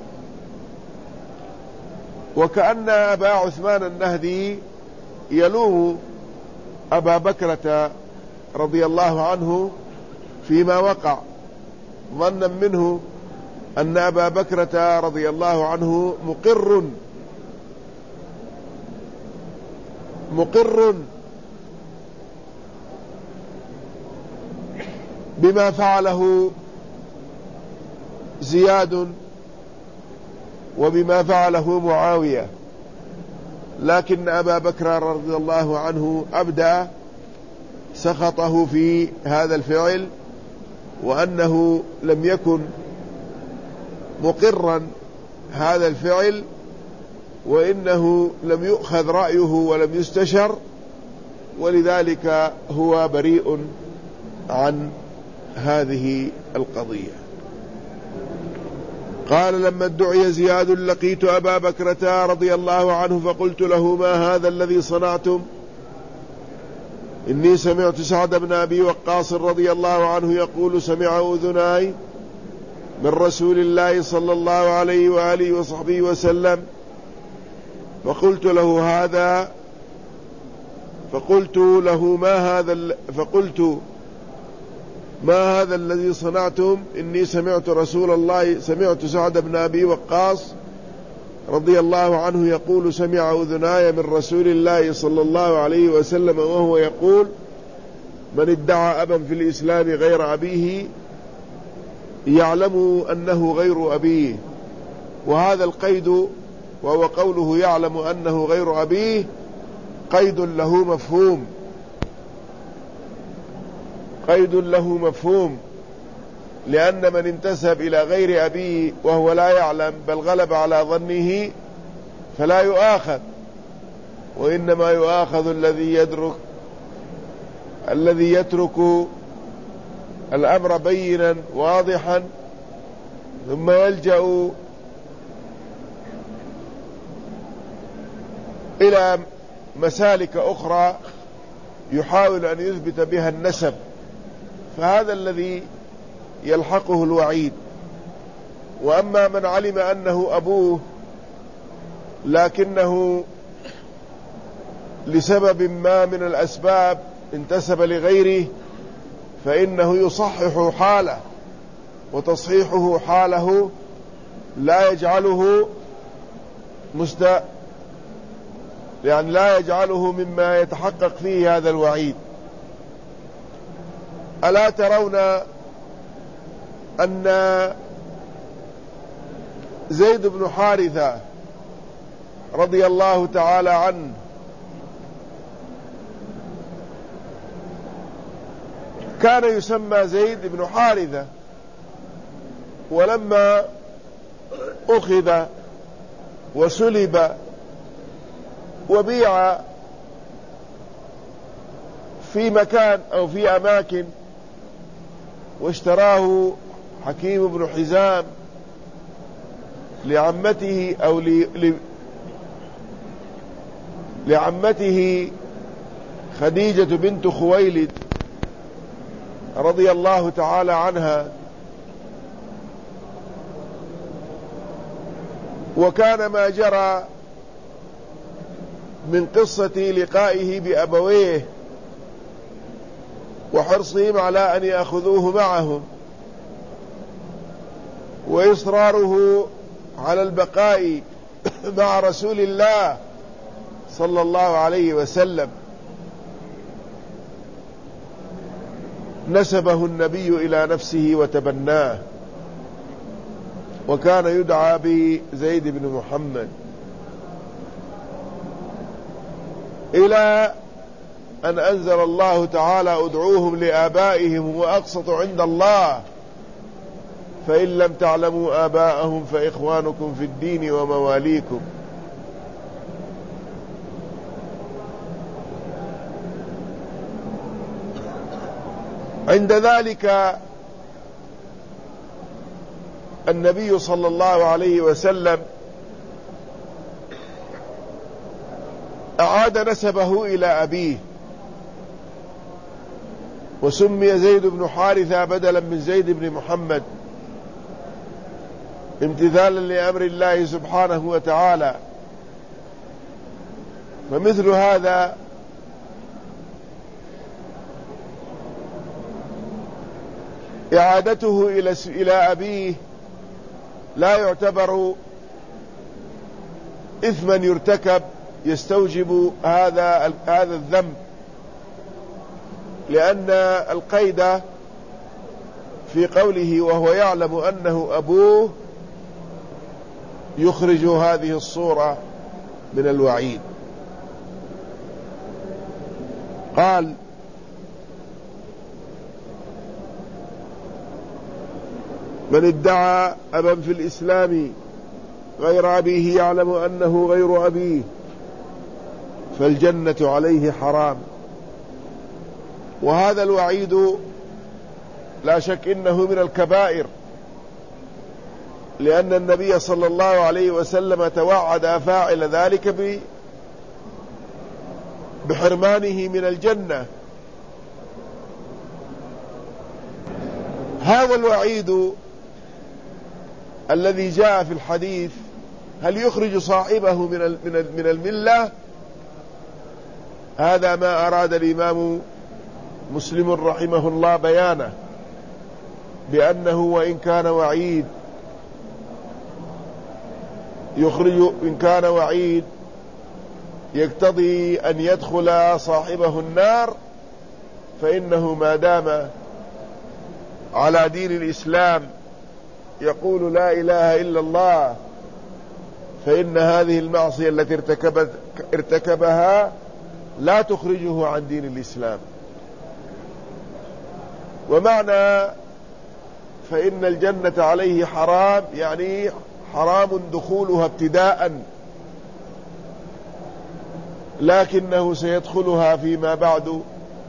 وكأن أبا عثمان النهدي يلوم أبا بكرة رضي الله عنه فيما وقع، ظنا منه أن أبا بكرة رضي الله عنه مقر مقر بما فعله زياد وبما فعله معاوية، لكن أبا بكر رضي الله عنه أبدى سخطه في هذا الفعل، وأنه لم يكن مقرا هذا الفعل، وإنه لم يؤخذ رأيه ولم يستشر، ولذلك هو بريء عن هذه القضية. قال لما ادعي زياد لقيت أبا بكرة رضي الله عنه فقلت له ما هذا الذي صنعتم؟ إني سمعت سعد بن أبي وقاص رضي الله عنه يقول سمع أذناي من رسول الله صلى الله عليه وآله وصحبه وسلم، فقلت له هذا فقلت له ما هذا فقلت ما هذا الذي صنعتم؟ إني سمعت رسول الله سمعت سعد بن أبي وقاص رضي الله عنه يقول سمع أذناي من رسول الله صلى الله عليه وسلم وهو يقول من ادعى أبا في الإسلام غير أبيه يعلم أنه غير أبيه. وهذا القيد وهو قوله يعلم أنه غير أبيه قيد له مفهوم قيد له مفهوم لأن من انتسب إلى غير أبيه وهو لا يعلم بل غلب على ظنه فلا يؤاخذ، وإنما يؤاخذ الذي يدرك الذي يترك الأمر بينا واضحا ثم يلجأ إلى مسالك أخرى يحاول أن يثبت بها النسب، فهذا الذي يلحقه الوعيد. وأما من علم أنه أبوه لكنه لسبب ما من الأسباب انتسب لغيره فإنه يصحح حاله، وتصحيحه حاله لا يجعله مست يعني لا يجعله مما يتحقق فيه هذا الوعيد. ألا ترون أن زيد بن حارثة رضي الله تعالى عنه كان يسمى زيد بن حارثة، ولما أخذ وسلب وبيع في مكان أو في أماكن واشتراه حكيم بن حزام لعمته أو لعمته خديجة بنت خويلد رضي الله تعالى عنها، وكان ما جرى من قصة لقائه بأبويه وحرصهم على أن يأخذوه معهم وإصراره على البقاء مع رسول الله صلى الله عليه وسلم نسبه النبي إلى نفسه وتبناه، وكان يدعى بزيد بن محمد، إلى أن أنزل الله تعالى ادعوهم لآبائهم وأقسط عند الله فإن لم تعلموا آباءهم فإخوانكم في الدين ومواليكم. عند ذلك النبي صلى الله عليه وسلم أعاد نسبه إلى أبيه، وسمي زيد بن حارثة بدلا من زيد بن محمد امتثالا لأمر الله سبحانه وتعالى. فمثل هذا إعادته إلى إلى أبيه لا يعتبر إثما يرتكب يستوجب هذا هذا الذنب، لأن القيد في قوله وهو يعلم أنه أبوه يخرج هذه الصورة من الوعيد. قال من ادعى أبا في الإسلام غير أبيه يعلم أنه غير أبيه فالجنة عليه حرام. وهذا الوعيد لا شك إنه من الكبائر، لأن النبي صلى الله عليه وسلم توعد فاعل ذلك بحرمانه من الجنة. هذا الوعيد الذي جاء في الحديث هل يخرج صاحبه من من الملة؟ هذا ما أراد الإمام مسلم رحمه الله بيانه، بأنه وإن كان وعيد يخرج إن كان وعيد يقتضي أن يدخل صاحبه النار، فإنه ما دام على دين الإسلام يقول لا إله إلا الله فإن هذه المعصية التي ارتكبت ارتكبها لا تخرجه عن دين الإسلام. ومعنى فإن الجنة عليه حرام يعني حرام دخولها ابتداء، لكنه سيدخلها فيما بعد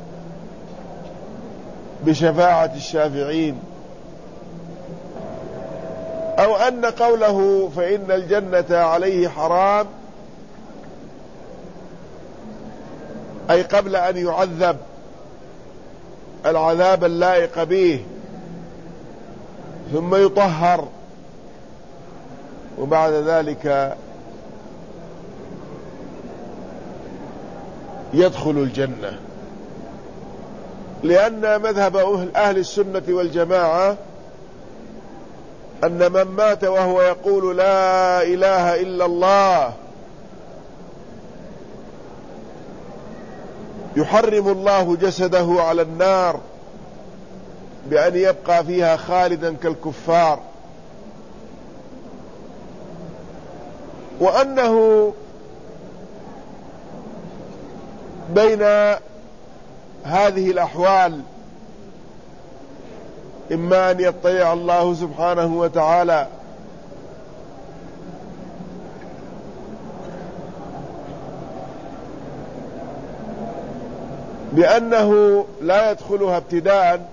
بشفاعة الشافعين. أو أن قوله فإن الجنة عليه حرام أي قبل أن يعذب العذاب اللائق به ثم يطهر وبعد ذلك يدخل الجنة. لأن مذهب أهل السنة والجماعة أن من مات وهو يقول لا إله إلا الله يحرم الله جسده على النار بأن يبقى فيها خالدا كالكفار، وأنه بين هذه الأحوال إما أن يطلع الله سبحانه وتعالى بأنه لا يدخلها ابتداء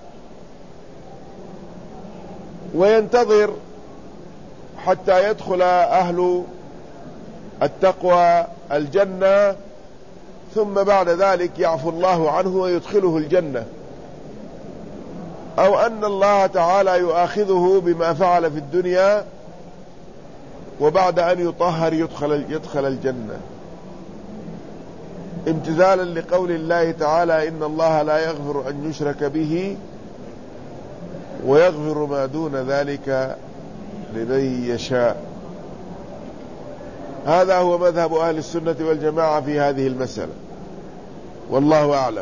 وينتظر حتى يدخل أهل التقوى الجنة ثم بعد ذلك يعفو الله عنه ويدخله الجنة، أو أن الله تعالى يؤاخذه بما فعل في الدنيا وبعد أن يطهر يدخل, يدخل الجنة، امتثالا لقول الله تعالى إن الله لا يغفر أن يشرك به ويغفر ما دون ذلك لمن يشاء. هذا هو مذهب أهل السنة والجماعة في هذه المسألة، والله أعلم.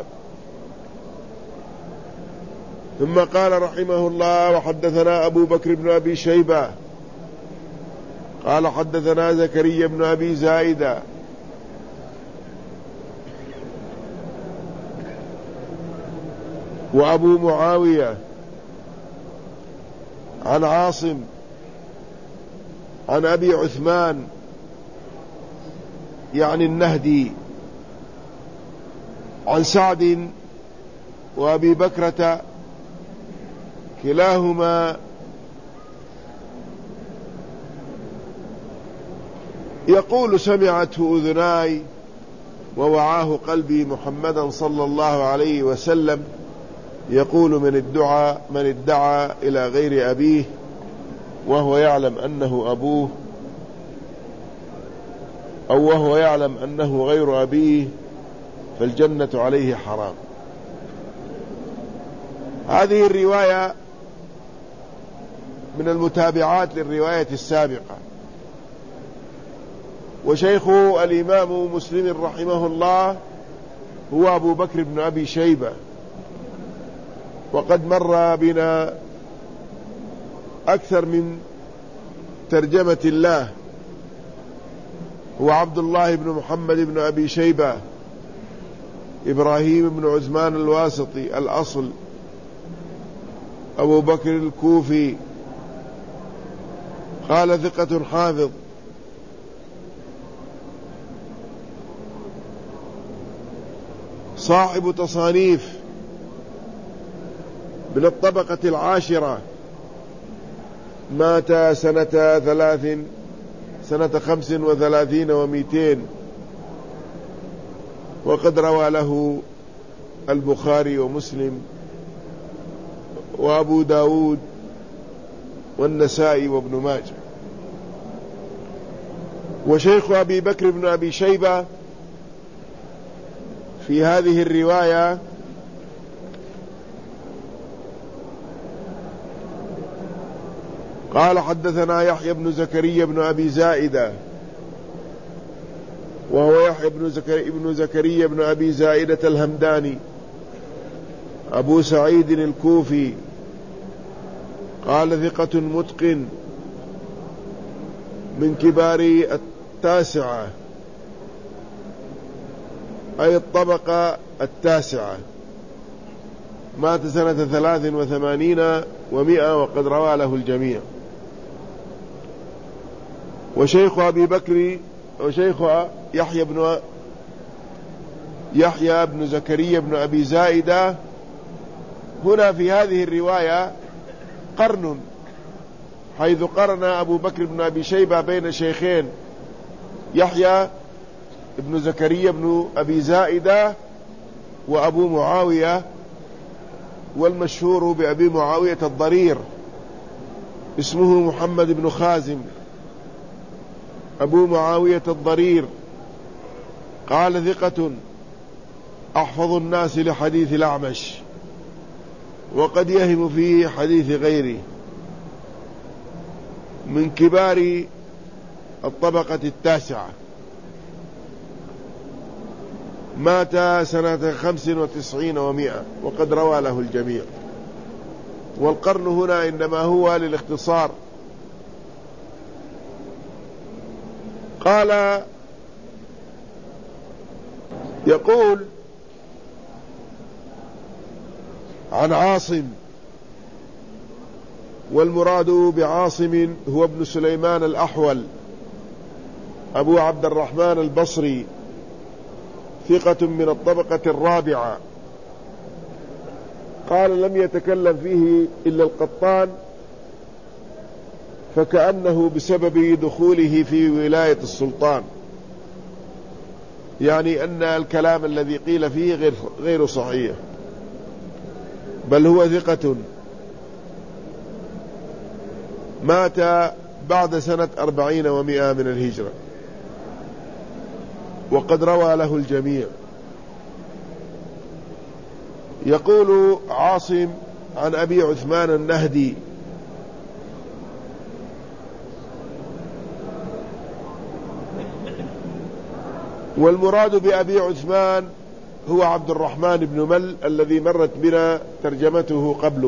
ثم قال رحمه الله: وحدثنا أبو بكر بن أبي شيبة قال حدثنا زكريا بن أبي زائدة وأبو معاوية عن عاصم عن أبي عثمان يعني النهدي عن سعد وأبي بكرة كلاهما يقول: سمعته أذناي ووعاه قلبي محمدا صلى الله عليه وسلم يقول: من ادعى من ادعى إلى غير أبيه وهو يعلم أنه أبوه، أو وهو يعلم أنه غير أبيه، فالجنة عليه حرام. هذه الرواية من المتابعات للرواية السابقة. وشيخ الإمام مسلم رحمه الله هو أبو بكر بن أبي شيبة، وقد مر بنا أكثر من ترجمة الله. هو عبد الله بن محمد بن أبي شيبة إبراهيم بن عثمان الواسطي الأصل، أبو بكر الكوفي، قال: ثقة حافظ، صاحب تصانيف من الطبقة العاشرة، مات سنة ثلاث سنة خمس وثلاثين ومئتين، وقد روى له البخاري ومسلم وأبو داود والنسائي وابن ماجه. وشيخ أبي بكر بن أبي شيبة في هذه الرواية قال: حدثنا يحيى بن زكريا بن أبي زائدة، وهو يحيى بن زكريا بن زكريا بن أبي زائدة الهمداني أبو سعيد الكوفي، قال: ثقة متقن من كبار التاسعة، أي الطبقة التاسعة، مات سنة ثلاث وثمانين ومئة، وقد روى له الجميع. وشيخ أبي بكر وشيخ يحيى بن يحيى بن زكريا بن أبي زائدة هنا في هذه الرواية قرن، حيث قرن أبو بكر بن أبي شيبة بين شيخين، يحيى بن زكريا بن أبي زائدة وأبو معاوية، والمشهور بأبي معاوية الضرير اسمه محمد بن خازم أبو معاوية الضرير، قال: ثقة أحفظ الناس لحديث الأعمش، وقد يهم في حديث غيره، من كبار الطبقة التاسعة، مات سنة خمس وتسعين ومئة، وقد روى له الجميع. والقرن هنا إنما هو للاختصار. قال: يقول عن عاصم، والمراد بعاصم هو ابن سليمان الأحول أبو عبد الرحمن البصري، ثقة من الطبقة الرابعة. قال: لم يتكلم فيه إلا القطان، فكأنه بسبب دخوله في ولاية السلطان، يعني أن الكلام الذي قيل فيه غير, غير صحيح، بل هو ثقة. مات بعد سنة أربعين ومئة من الهجرة، وقد روى له الجميع. يقول عاصم عن أبي عثمان النهدي: والمراد بأبي عثمان هو عبد الرحمن بن مل الذي مرت بنا ترجمته قبل.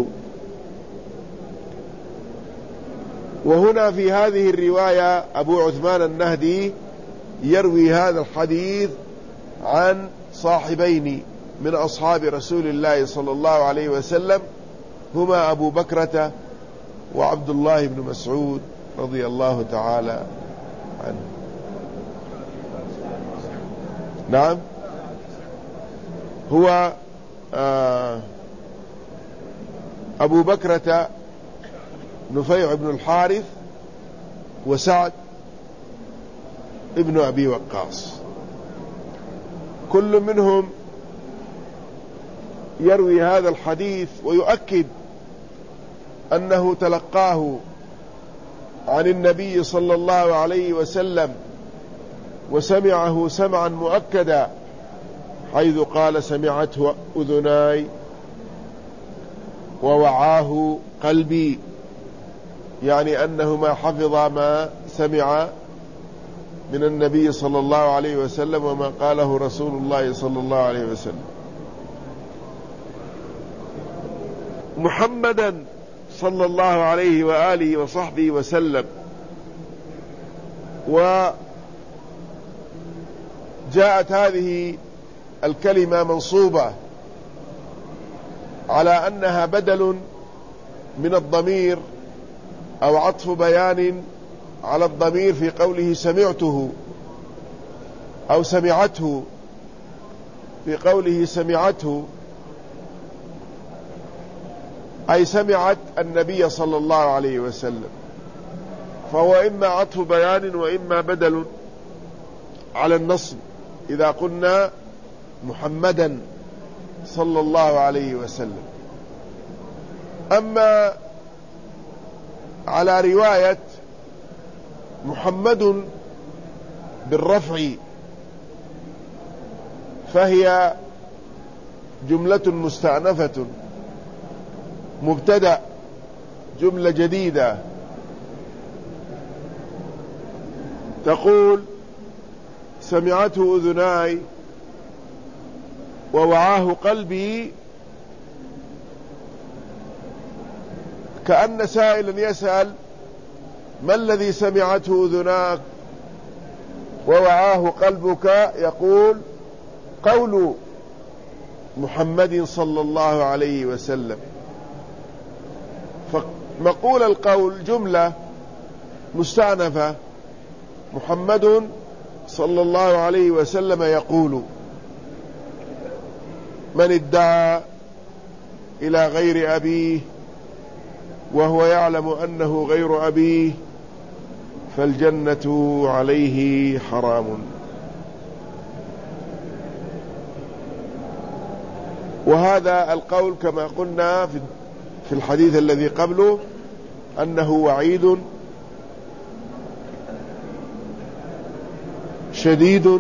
وهنا في هذه الرواية أبو عثمان النهدي يروي هذا الحديث عن صاحبين من أصحاب رسول الله صلى الله عليه وسلم، هما أبو بكرة وعبد الله بن مسعود رضي الله تعالى عنه. نعم، هو آه أبو بكرة نفيع بن الحارث وسعد ابن أبي وقاص، كل منهم يروي هذا الحديث ويؤكد أنه تلقاه عن النبي صلى الله عليه وسلم وسمعه سمعا مؤكدا، حيث قال: سمعته أذناي ووعاه قلبي، يعني أنه ما حفظ ما سمع من النبي صلى الله عليه وسلم وما قاله رسول الله صلى الله عليه وسلم. محمدا صلى الله عليه وآله وصحبه وسلم. وجاءت هذه الكلمة منصوبة على أنها بدل من الضمير أو عطف بيان على الضمير في قوله سمعته أو سمعته، في قوله سمعته أي سمعت النبي صلى الله عليه وسلم، فهو إما عطف بيان وإما بدل على النصب إذا قلنا محمدا صلى الله عليه وسلم. أما على رواية محمد بالرفع فهي جملة مستأنفة مبتدأ، جملة جديدة، تقول: سمعته أذناي ووعاه قلبي، كأن سائلا يسأل: ما الذي سمعته أذناك ووعاه قلبك؟ يقول: قول محمد صلى الله عليه وسلم. فمقول القول جملة مستأنفة، محمد صلى الله عليه وسلم يقول. من ادعى إلى غير أبيه وهو يعلم أنه غير أبيه فالجنة عليه حرام. وهذا القول كما قلنا في الحديث الذي قبله أنه وعيد شديد،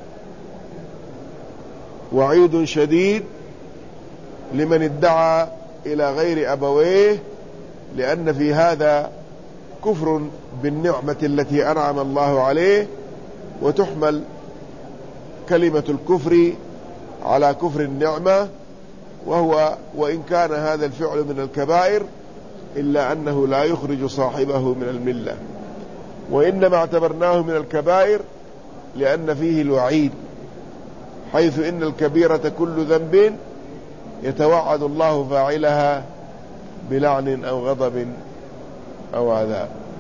وعيد شديد لمن ادعى إلى غير أبويه، لأن في هذا كفر بالنعمة التي أنعم الله عليه، وتحمل كلمة الكفر على كفر النعمة، وهو وإن كان هذا الفعل من الكبائر إلا أنه لا يخرج صاحبه من الملة، وإنما اعتبرناه من الكبائر لأن فيه الوعيد، حيث إن الكبيرة كل ذنب يتوعد الله فاعلها بلعن أو غضب أو عذاب.